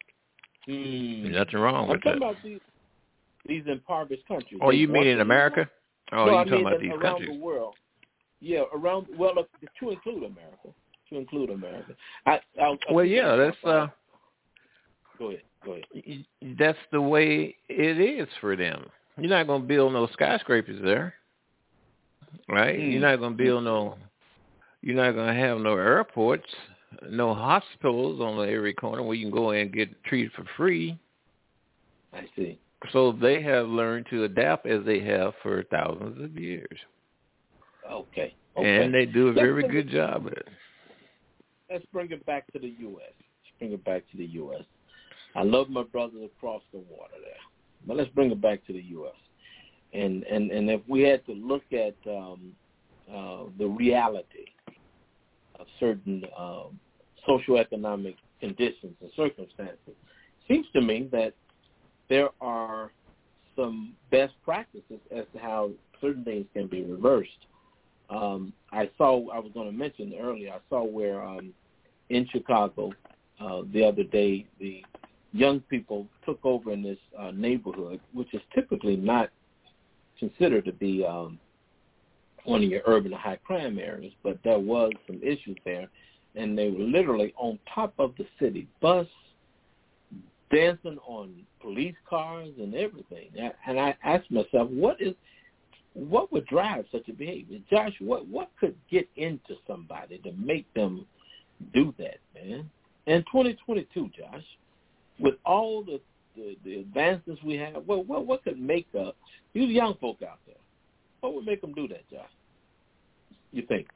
Hmm. There's nothing wrong I'm with talking that. about these, these impoverished countries. Oh, They you mean want in to America? live. Oh, no, you're I talking mean about in, these around countries. the world. Yeah, around, well, look, to include America. To include America. I, I'll, I'll Well, yeah, that's uh, Go ahead. Go ahead. that's the way it is for them. You're not going to build no skyscrapers there, right? Mm. You're not going to build no. You're not going to have no airports, no hospitals on every corner where you can go in and get treated for free. I see. So they have learned to adapt as they have for thousands of years. Okay. okay. And they do a Let's very bring good it, job at it. Let's bring it back to the U S. Let's bring it back to the U S. I love my brothers across the water there. But let's bring it back to the U S. And and, and if we had to look at um, uh, the reality of certain um, socioeconomic conditions and circumstances, it seems to me that there are some best practices as to how certain things can be reversed. Um, I saw, I was going to mention earlier, I saw where um, in Chicago uh, the other day, the young people took over in this uh, neighborhood, which is typically not considered to be um, one of your urban high crime areas, but there was some issues there, and they were literally on top of the city bus, dancing on police cars and everything. And I asked myself, what is, what would drive such a behavior? Josh, what, what could get into somebody to make them do that, man? In twenty twenty-two, Josh, with all the, the, the advances we have, well, what, what could make up, these young folk out there, what would make them do that, Josh? You think?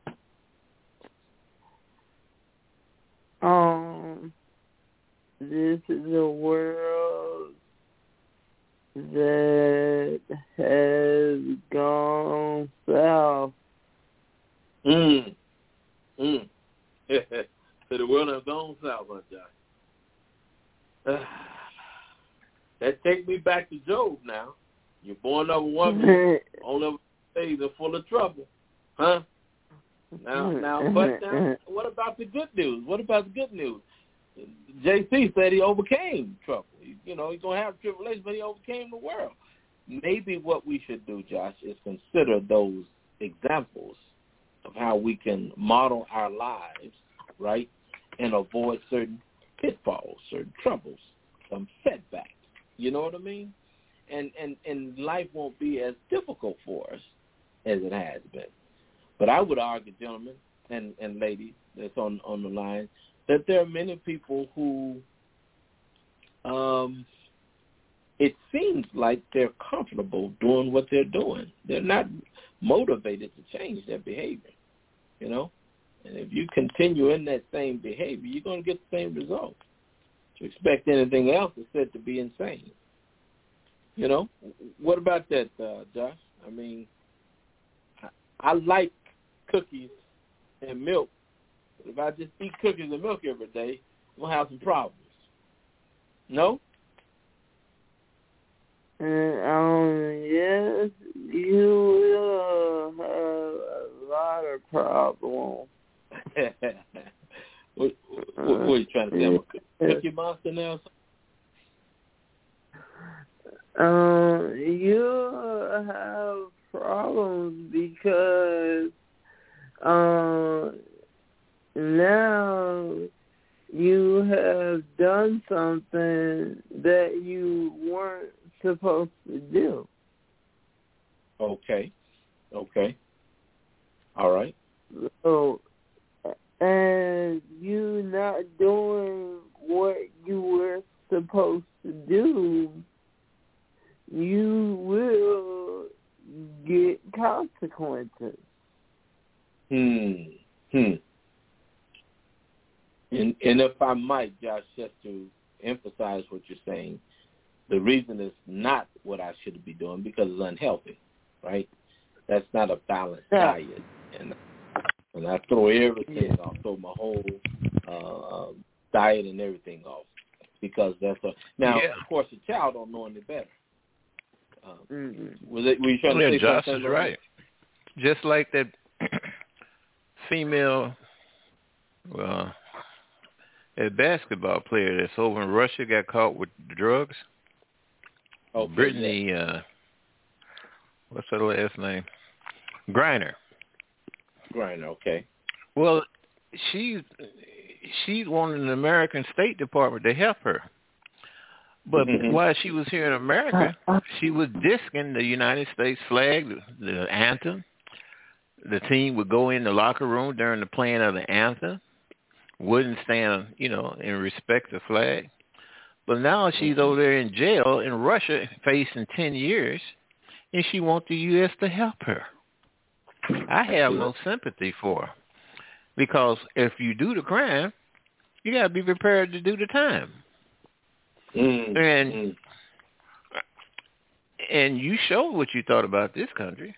Um, this is a world that has gone south. Mm. Mm. So the world has gone south, huh, Josh? Uh, that takes me back to Job now. You're born of a woman, only of days are full of trouble. Huh? Now, now, but now, what about the good news? What about the good news? J C said he overcame trouble. He, you know, he's going to have tribulation, but he overcame the world. Maybe what we should do, Josh, is consider those examples of how we can model our lives, right, and avoid certain pitfalls, certain troubles, some setbacks. You know what I mean? And, and, and life won't be as difficult for us as it has been. But I would argue, gentlemen and, and ladies that's on, on the line, that there are many people who um, it seems like they're comfortable doing what they're doing. They're not motivated to change their behavior, you know. And if you continue in that same behavior, you're going to get the same result. To expect anything else is said to be insane. You know, what about that, uh, Josh? I mean, I, I like cookies and milk. But if I just eat cookies and milk every day, I'm going to have some problems. No? And, um, yes, you will have a lot of problems. what, what, what are you trying to say? I'm a cookie monster now? Um, you have problems because um, now you have done something that you weren't supposed to do. Okay. Okay. All right. So, and you not doing what you were supposed to do, you will get consequences. Hmm. Hmm. And, and if I might, Josh, just to emphasize what you're saying, the reason it's not what I should be doing because it's unhealthy, right? That's not a balanced Yeah. diet. And, and I throw everything off, throw my whole uh, diet and everything off because that's a... Now, yeah. of course, the child don't know any better. Um, Mm-hmm. was it, were you trying yeah, to say Josh something? is right. Just like that female uh, a basketball player that's over in Russia got caught with drugs. Okay, Brittany, yeah. uh, what's her last name? Griner. Griner, okay. Well, she she wanted an American State Department to help her. But Mm-hmm. while she was here in America, she was disking the United States flag, the, the anthem. The team would go in the locker room during the playing of the anthem, wouldn't stand, you know, and respect the flag. But now she's over there in jail in Russia facing ten years, and she wants the U S to help her. I have no sympathy for her because if you do the crime, you got to be prepared to do the time. Mm-hmm. And and you showed what you thought about this country.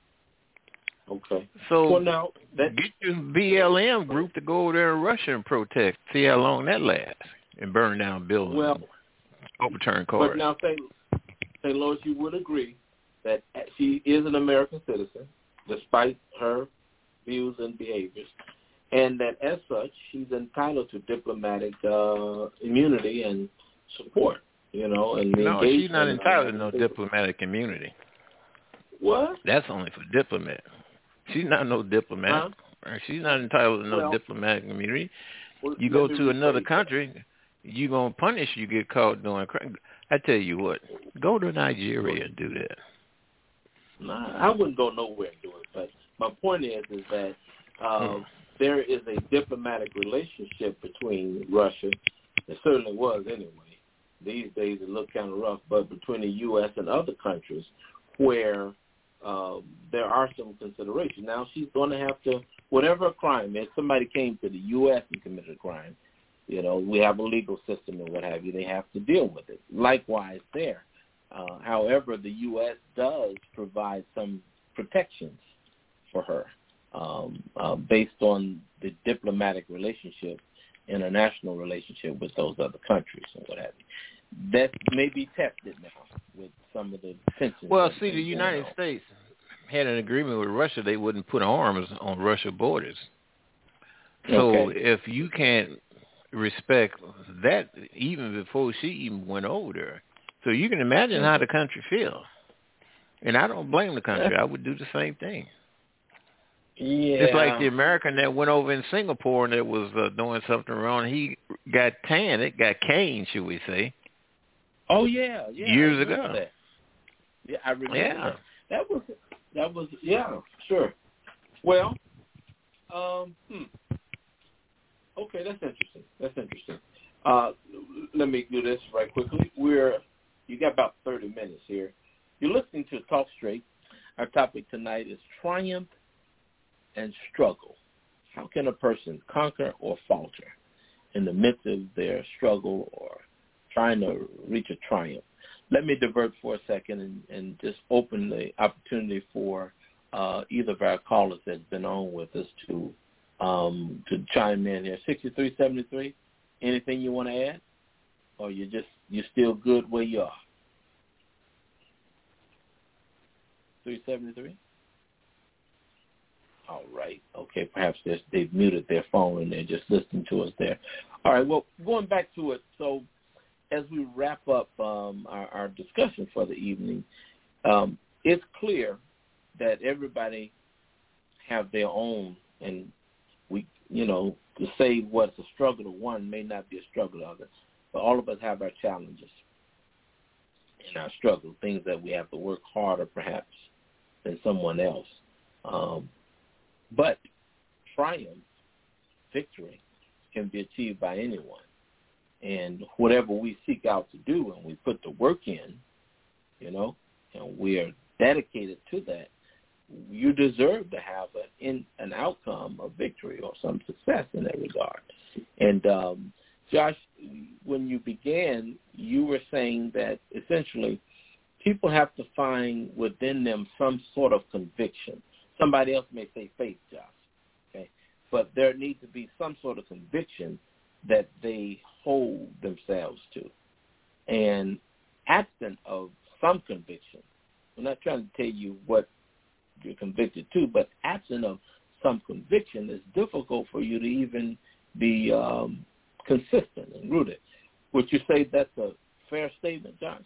Okay. So well, now, that, get your B L M group to go over there in Russia and protest. See how long that lasts and burn down buildings, well, and overturn cars. But now, Saint Saint Louis, you would agree that she is an American citizen, despite her views and behaviors, and that as such, she's entitled to diplomatic uh, immunity and support. You know, and no, she's not entitled to no citizen. diplomatic immunity. What? That's only for diplomats. She's not no diplomat. Huh? She's not entitled to no well, diplomatic immunity. Well, you go to another country, you gonna punish you get caught doing crime. I tell you what, go to Nigeria and do that. Nah, I wouldn't go nowhere and do it. But my point is, is that uh, hmm. there is a diplomatic relationship between Russia. It certainly was anyway. These days it looks kind of rough, but between the U S and other countries where uh, there are some considerations. Now she's going to have to, whatever a crime is, somebody came to the U S and committed a crime. You know, we have a legal system and what have you. They have to deal with it. Likewise there. Uh, however, the U S does provide some protections for her um, uh, based on the diplomatic relationship, international relationship with those other countries and what have you. That may be tested now with some of the tensions. Well, see, the United on. States had an agreement with Russia they wouldn't put arms on Russia borders. So okay. if you can't respect that, even before she even went over there, so you can imagine mm-hmm. how the country feels. And I don't blame the country. I would do the same thing. Yeah. Just like the American that went over in Singapore and that was uh, doing something wrong. He got tanned. It got caned, should we say. Oh, yeah. yeah Years ago. That. Yeah, I remember yeah. that. That was, that was, yeah, sure. Well, um, hmm. Okay, that's interesting. That's interesting. Uh, let me do this right quickly. We're, you got about thirty minutes here. You're listening to Talk Straight. Our topic tonight is triumph and struggle. How can a person conquer or falter in the midst of their struggle or trying to reach a triumph? Let me divert for a second and, and just open the opportunity for uh, either of our callers that's been on with us to um, to chime in here. sixty-three seventy-three, anything you want to add? Or you just, you're still good where you are? three seventy-three? All right. Okay, perhaps they've muted their phone and they're just listening to us there. All right, well, going back to it, so as we wrap up um, our, our discussion for the evening, um, it's clear that everybody have their own, and we, you know, to say what's a struggle to one may not be a struggle to others, but all of us have our challenges and our struggles, things that we have to work harder perhaps than someone else. Um, But triumph, victory, can be achieved by anyone. And whatever we seek out to do and we put the work in, you know, and we are dedicated to that, you deserve to have an, in, an outcome of victory or some success in that regard. And, um, Josh, when you began, you were saying that essentially people have to find within them some sort of conviction. Somebody else may say faith, Josh, okay? But there needs to be some sort of conviction that they hold themselves to. And absent of some conviction, I'm not trying to tell you what you're convicted to, but absent of some conviction, it's difficult for you to even be um, consistent and rooted. Would you say that's a fair statement, Josh?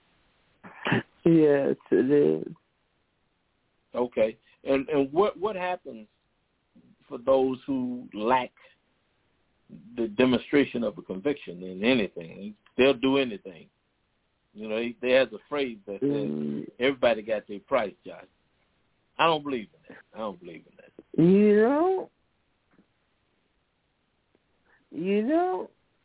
Yes, it is. Okay. And and what what happens for those who lack the demonstration of a conviction in anything? They'll do anything. You know, there's a phrase that says, mm. everybody got their price, Josh. I don't believe in that. I don't believe in that. You know, you know.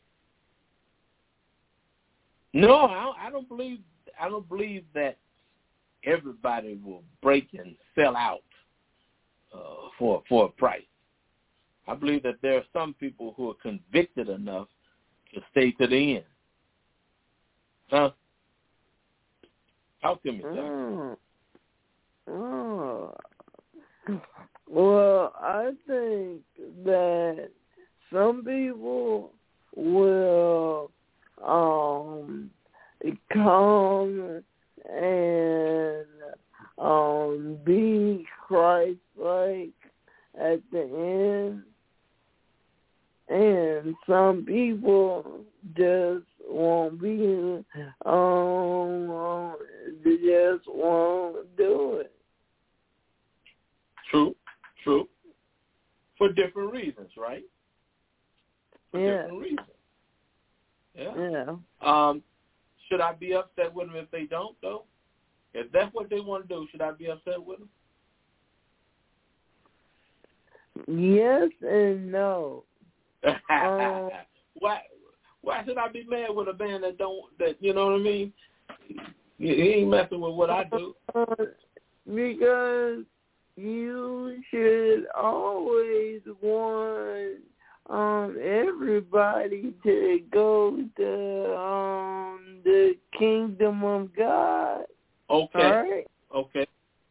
No, I, I don't believe. I don't believe that everybody will break and sell out uh, for for a price. I believe that there are some people who are convicted enough to stay to the end. Huh? Talk to me, John. Mm. Oh. Well, I think that some people will um, come and um, be Christ-like at the end, and some people just won't be, um, they just won't do it. True, true. For different reasons, right? For yeah. different reasons. Yeah. Yeah. Um, should I be upset with them if they don't, though? If that's what they want to do, should I be upset with them? Yes and no. um, why? Why should I be mad with a band that don't? That you know what I mean? He ain't messing with what I do. Uh, because you should always want um everybody to go to um the kingdom of God. Okay. All right? Okay.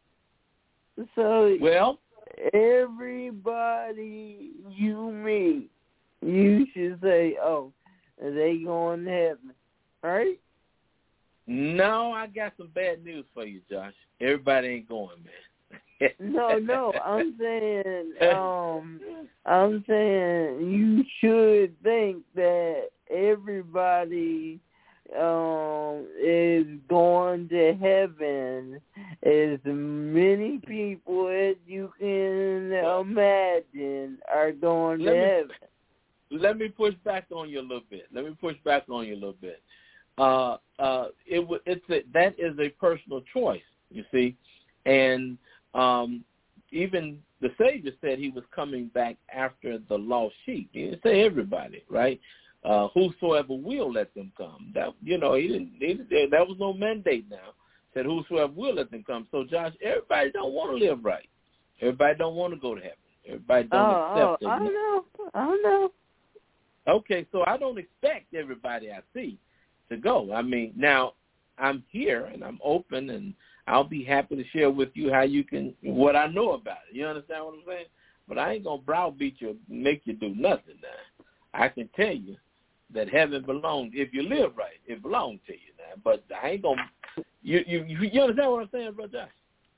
So well, everybody you meet, you should say, "Oh, are they going to heaven?" Right? No, I got some bad news for you, Josh. Everybody ain't going, man. no, no, I'm saying, um, I'm saying you should think that everybody um is going to heaven. As many people as you can imagine are going let to me, heaven. Let me push back on you a little bit. Let me push back on you a little bit. Uh, uh, it it's a, that is a personal choice, you see, and um, even the Savior said he was coming back after the lost sheep. He didn't say everybody, right? Uh, whosoever will, let them come. That you know, he didn't. He didn't that was no mandate. Now said whosoever will, let them come. So Josh, everybody don't want to live right. Everybody don't want to go to heaven. Everybody don't oh, accept. Oh, I know. I know. Okay, so I don't expect everybody I see to go. I mean, now I'm here and I'm open, and I'll be happy to share with you how you can what I know about it. You understand what I'm saying? But I ain't gonna browbeat you, or make you do nothing. Now I can tell you that heaven belongs if you live right. It belongs to you now. But I ain't gonna. You you you understand what I'm saying, brother?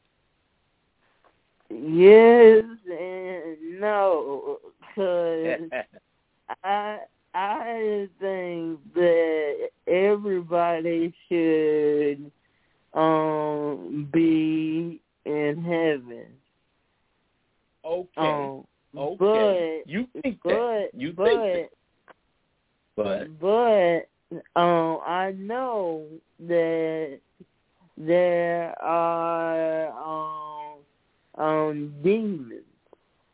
Yes and no, because I I think that everybody should um be in heaven. Okay. Um, okay. But you think but that. You but think that. But but um I know that there are um um demons.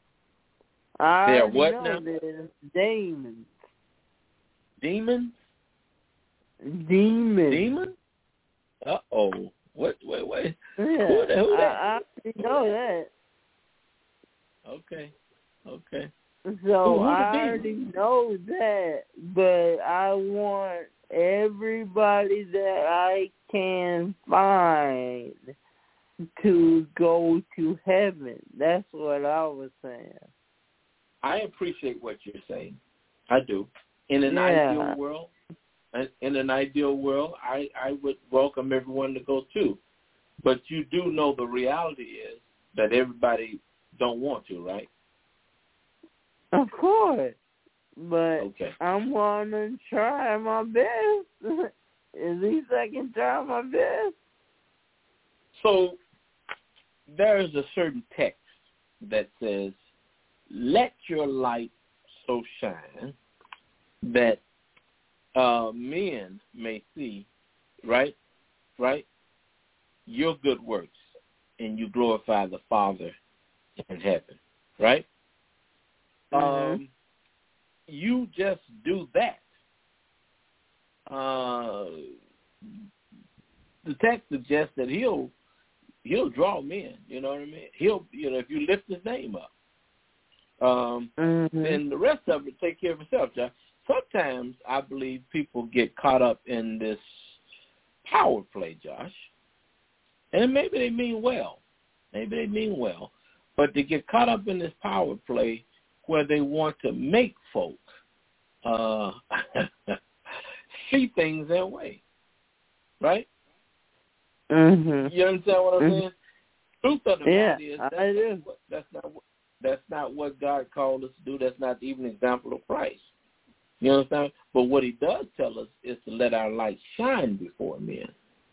I They are already what know now? they're demons. Demons? Demons. Demons? Uh-oh. What? Wait, wait. Yeah, Who, the, who I, that? I already know that. Okay. Okay. So Who- who the I demons? already know that, but I want everybody that I can find to go to heaven. That's what I was saying. I appreciate what you're saying. I do. In an Yeah. ideal world, in an ideal world, I, I would welcome everyone to go too. But you do know the reality is that everybody don't want to, right? Of course. But Okay. I'm going to try my best. At least I can try my best. So there is a certain text that says, let your light so shine that uh, men may see, right, right, your good works, and you glorify the Father in heaven, right? Mm-hmm. Um, you just do that. Uh, the text suggests that he'll he'll draw men. You know what I mean? He'll, you know, if you lift his name up, um, Mm-hmm. then the rest of it take care of itself, John. Sometimes I believe people get caught up in this power play, Josh, and maybe they mean well. Maybe they mean well, but they get caught up in this power play where they want to make folk uh, see things their way, right? Mm-hmm. You understand what I'm Mhm. saying? Truth of the Yeah, matter is that's I not, do. what, that's not what that's not what God called us to do. That's not even an example of Christ. You understand? But what He does tell us is to let our light shine before men,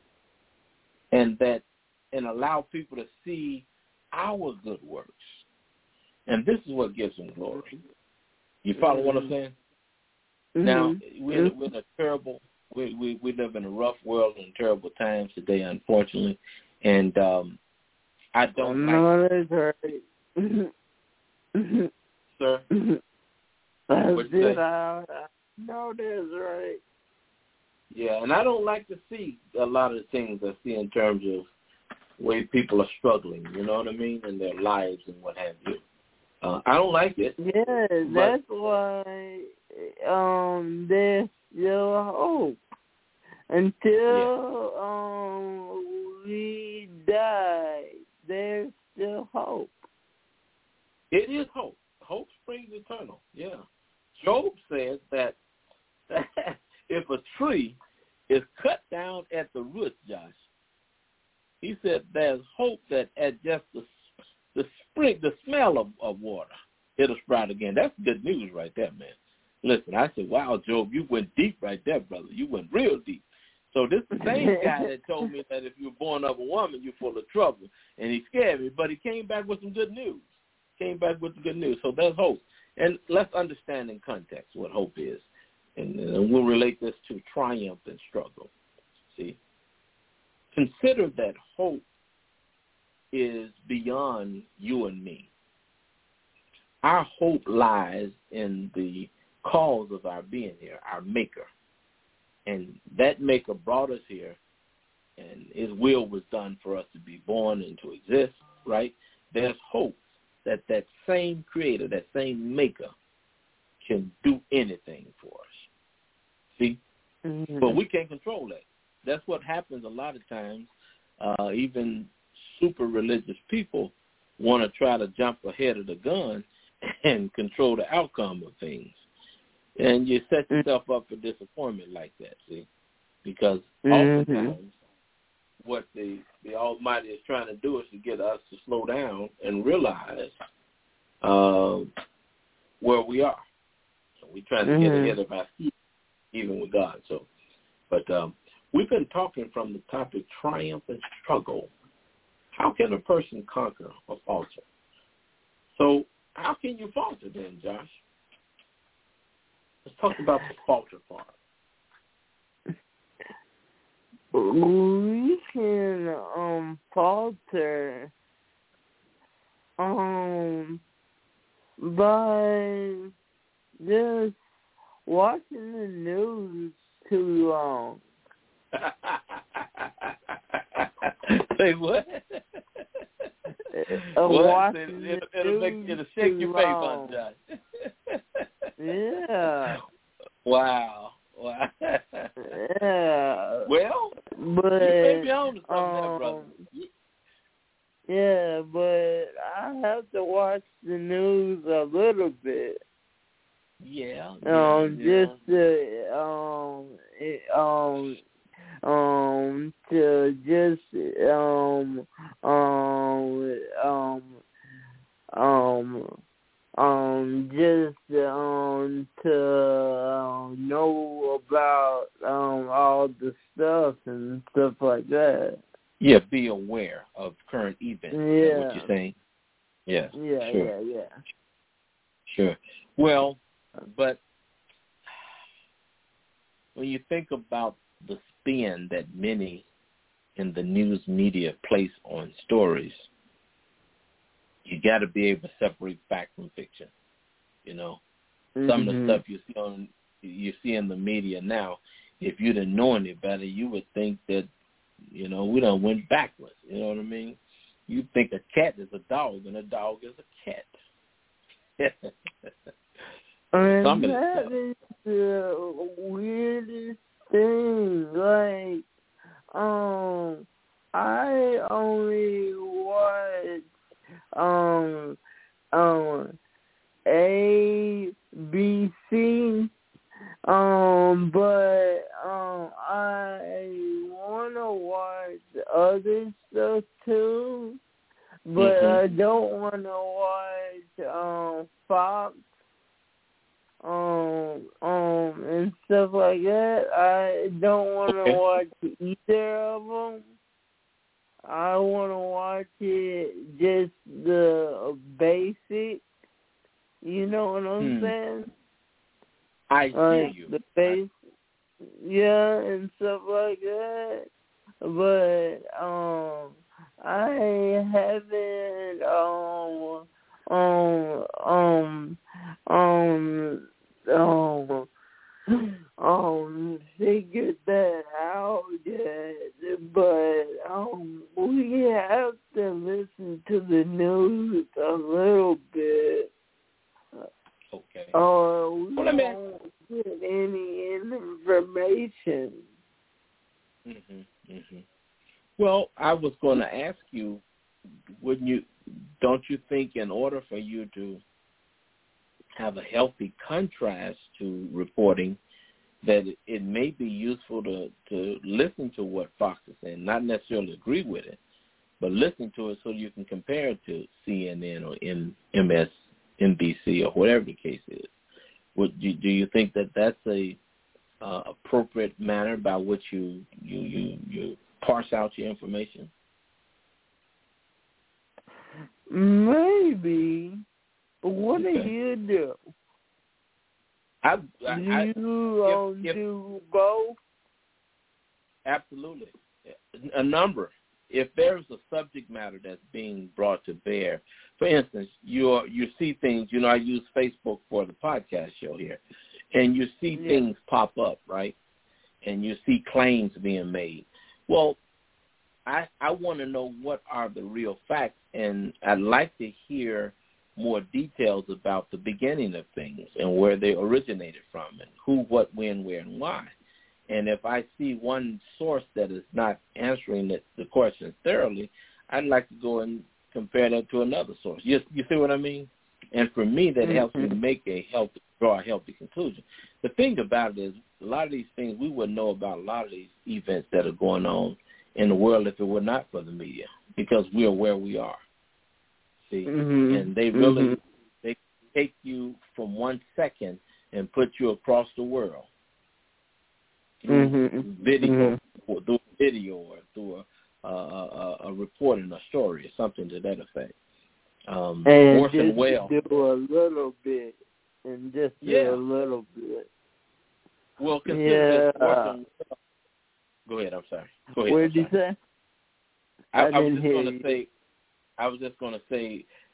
and that and allow people to see our good works. And this is what gives Him glory. You follow Mm-hmm. what I'm saying? Mm-hmm. Now we're, Mm-hmm. we're in a terrible. We, we we live in a rough world and terrible times today, unfortunately, and um, I don't like, No, that's right. Mm-hmm. sir. That's What'd you it. say? I, I know that's right. Yeah, and I don't like to see a lot of the things I see in terms of way people are struggling. You know what I mean, in their lives and what have you. Uh, I don't like it. Yeah, but, that's why um there's still hope until yeah. um we die. There's still hope. It is hope. Hope springs eternal. Yeah. Job says that, that if a tree is cut down at the root, Josh, he said there's hope that at just the the spring, the smell of, of water, it'll sprout again. That's good news right there, man. Listen, I said, wow, Job, you went deep right there, brother. You went real deep. So this is the same guy that told me that if you're born of a woman, you're full of trouble, and he scared me, but he came back with some good news. Came back with the good news. So there's hope. And let's understand in context what hope is. And, and we'll relate this to triumph and struggle. See? Consider that hope is beyond you and me. Our hope lies in the cause of our being here, our maker. And that maker brought us here, and his will was done for us to be born and to exist, right? There's hope that that same creator, that same maker can do anything for us. See? Mm-hmm. But we can't control that. That's what happens a lot of times. Uh, even super religious people want to try to jump ahead of the gun and control the outcome of things. And you set yourself up for disappointment like that, see? Because Mm-hmm. oftentimes what the, the Almighty is trying to do is to get us to slow down and realize uh, where we are. So we're trying to get Mm-hmm. ahead of our feet, even with God. So, But um, we've been talking from the topic triumph and struggle. How can a person conquer or falter? So how can you falter then, Josh? Let's talk about the falter part. We can um falter um by just watching the news too long. Say what? Uh, what? Watching It'll, the it'll, make, news it'll shake too your face, long. huh, Josh? Yeah. Wow. Wow. Yeah. Well, but you may be on to something um, there, brother. Yeah, but I have to watch the news a little bit. Yeah. Um, yeah. just to um, it, um, um, to just um, um, um, um, um, just um, to um, know about um all the stuff and stuff like that. Yeah, be aware of current events. Yeah. Is that what you're saying? Yeah. Yeah, sure. yeah, yeah. Sure. Well, but when you think about the spin that many in the news media place on stories, you got to be able to separate fact from fiction. You know, mm-hmm. some of the stuff you see on you see in the media now, if you didn't know any better, you would think that, you know, we done went backwards. You know what I mean? You think a cat is a dog and a dog is a cat. And Some that is the weirdest thing. Like, um, I only watch um um A B C, um, but um I wanna watch other stuff too, but mm-hmm. I don't wanna watch um Fox. Um, um, and stuff like that. I don't want to watch either of them. I want to watch it just the basic. You know what I'm hmm. saying? I hear like you. The basic, yeah, and stuff like that. But um, I haven't um um um um um um figured that out yet. But um, we have to listen to the news a little bit. Okay. Or we well, won't get any information. Mhm. Mhm. Well, I was going to ask you, wouldn't you? Don't you think, in order for you to have a healthy contrast to reporting, that it, it may be useful to to listen to what Fox is saying, not necessarily agree with it, but listen to it so you can compare it to C N N or M S N B C or whatever the case is? Would you, do you think that that's a uh, appropriate manner by which you, you you you parse out your information? Maybe. But what okay. do you do? I, I, do I, you if, um, if, do both? Absolutely. A number. If there's a subject matter that's being brought to bear, for instance, you you see things, you know, I use Facebook for the podcast show here, and you see yeah. things pop up, right? And you see claims being made. Well, I I want to know what are the real facts, and I'd like to hear more details about the beginning of things and where they originated from and who, what, when, where, and why. And if I see one source that is not answering the, the question thoroughly, I'd like to go and compare that to another source. You, you see what I mean? And for me, that mm-hmm. helps me make a healthy, draw a healthy conclusion. The thing about it is, a lot of these things, we wouldn't know about a lot of these events that are going on in the world if it were not for the media, because we are where we are. See, mm-hmm. and they really mm-hmm. they take you from one second and put you across the world. Through mm-hmm. video, mm-hmm. or through video, or through a, a, a report and a story, or something to that effect. Um, and Orson just Welles. do a little bit, and just do yeah. a little bit. Well, consider yeah. Orson. Go ahead. I'm sorry. Go ahead. What did you say? I, I, I was didn't just hear going to you. say. I was just going to say,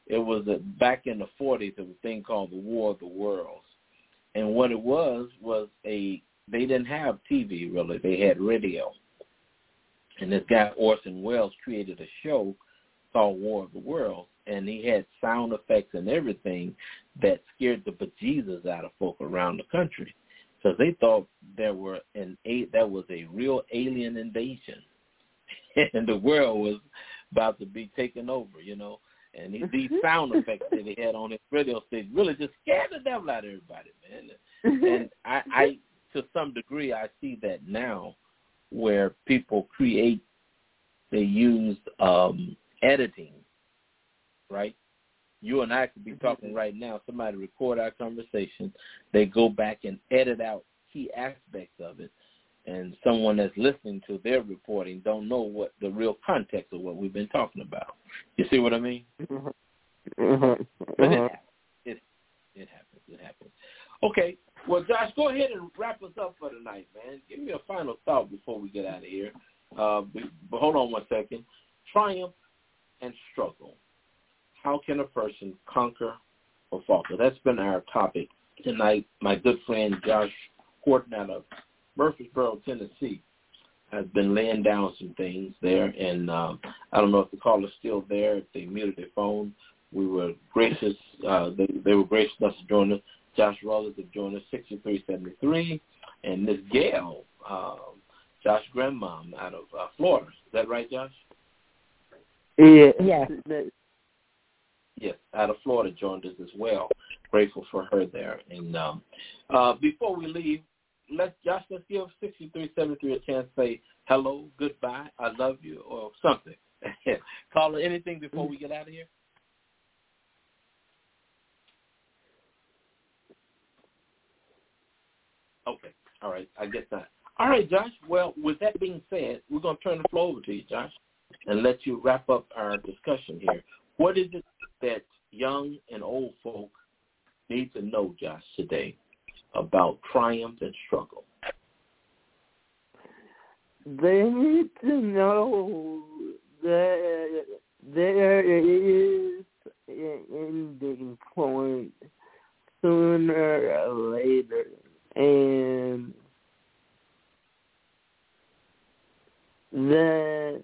It was a, back in the forties. There was a thing called the War of the Worlds, and what it was was a they didn't have T V really. They had radio, and this guy Orson Welles created a show called War of the Worlds, and he had sound effects and everything that scared the bejesus out of folk around the country, because they thought there were an that was a real alien invasion, and the world was about to be taken over, you know. And he, these sound effects that he had on his radio station really just scared the devil out of everybody, man. And I, I, to some degree, I see that now, where people create, they use um, editing, right? You and I could be talking right now. Somebody record our conversation. They go back and edit out key aspects of it, and someone that's listening to their reporting don't know what the real context of what we've been talking about. You see what I mean? Mm-hmm. Mm-hmm. But it happens. It, it happens. It happens. Okay. Well, Josh, go ahead and wrap us up for tonight, man. Give me a final thought before we get out of here. Uh, but hold on one second. Triumph and struggle. How can a person conquer or falter? That's been our topic tonight. My good friend Josh Horton out of Murfreesboro, Tennessee, has been laying down some things there, and um, I don't know if the caller's still there, if they muted their phone. We were gracious. Uh, they, they were gracious enough to join us. Josh Rollins have joined us, sixty-three seventy-three, and Miss Gail, um, Josh grandmom out of uh, Florida. Is that right, Josh? Yeah. Yes. Yes, out of Florida joined us as well. Grateful for her there. And um, uh, before we leave, let's Josh, let's give sixty-three seventy-three a chance to say hello, goodbye, I love you, or something. Caller, anything before we get out of here? Okay. All right. I get that. All right, Josh. Well, with that being said, we're going to turn the floor over to you, Josh, and let you wrap up our discussion here. What is it that young and old folk need to know, Josh, today about triumph and struggle? They need to know that there is an ending point sooner or later, and that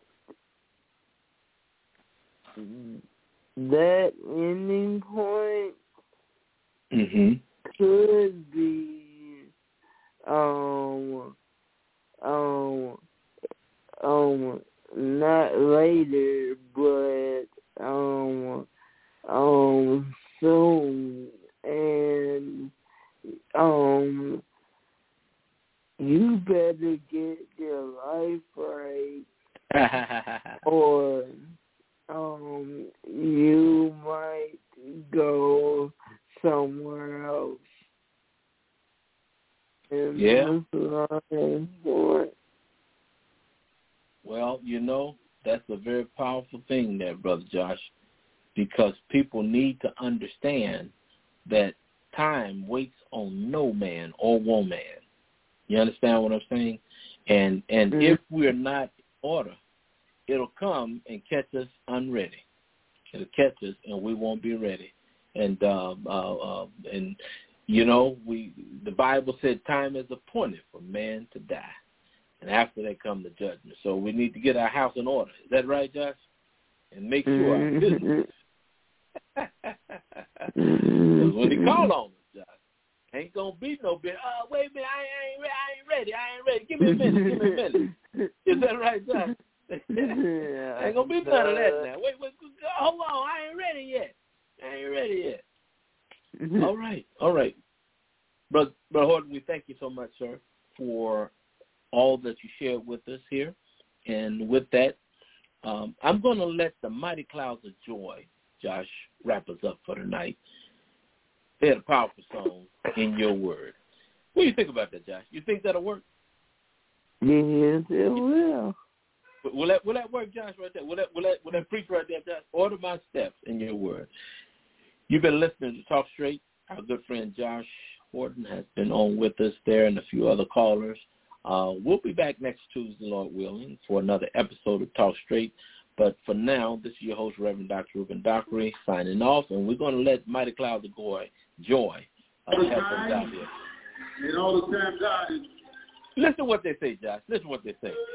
that ending point mm-hmm. could be um um um not later, but um um soon, and um you better get your life right, or um you might go somewhere else. And yeah. Well, you know, that's a very powerful thing there, Brother Josh, because people need to understand that time waits on no man or woman. You understand what I'm saying? And and mm-hmm. if we're not in order, it'll come and catch us unready. It'll catch us, and we won't be ready. And uh, uh, uh, and you know, we the Bible said time is appointed for man to die, and after that come the judgment. So we need to get our house in order. Is that right, Josh? And make sure our business. Because when he called on us, Josh, ain't gonna be no bit. Oh, wait a minute, I ain't, I ain't ready. I ain't ready. Give me a minute. Give me a minute. Is that right, Josh? Yeah, ain't gonna be none of that now. Wait, wait, hold on. I ain't ready yet. I ain't ready yet. all right, all right. Brother, Brother Horton, we thank you so much, sir, for all that you shared with us here. And with that, um, I'm going to let the Mighty Clouds of Joy, Josh, wrap us up for tonight. They had a powerful song, In Your Word. What do you think about that, Josh? You think that'll work? Yes, it will. Will that, will that work, Josh, right there? Will that, will that, will that preach right there, Josh? Order my steps in your word. You've been listening to Talk Straight. Our good friend Josh Horton has been on with us there and a few other callers. Uh, we'll be back next Tuesday, Lord willing, for another episode of Talk Straight. But for now, this is your host, Reverend Doctor Ruben Dockery, signing off, and we're going to let Mighty Clouds of Joy uh, help us out here. And all the time, God is... Listen to what they say, Josh. Listen to what they say.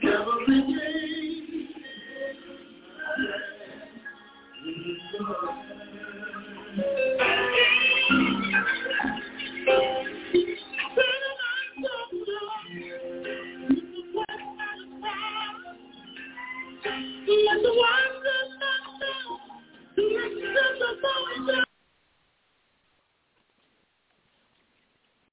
Every day,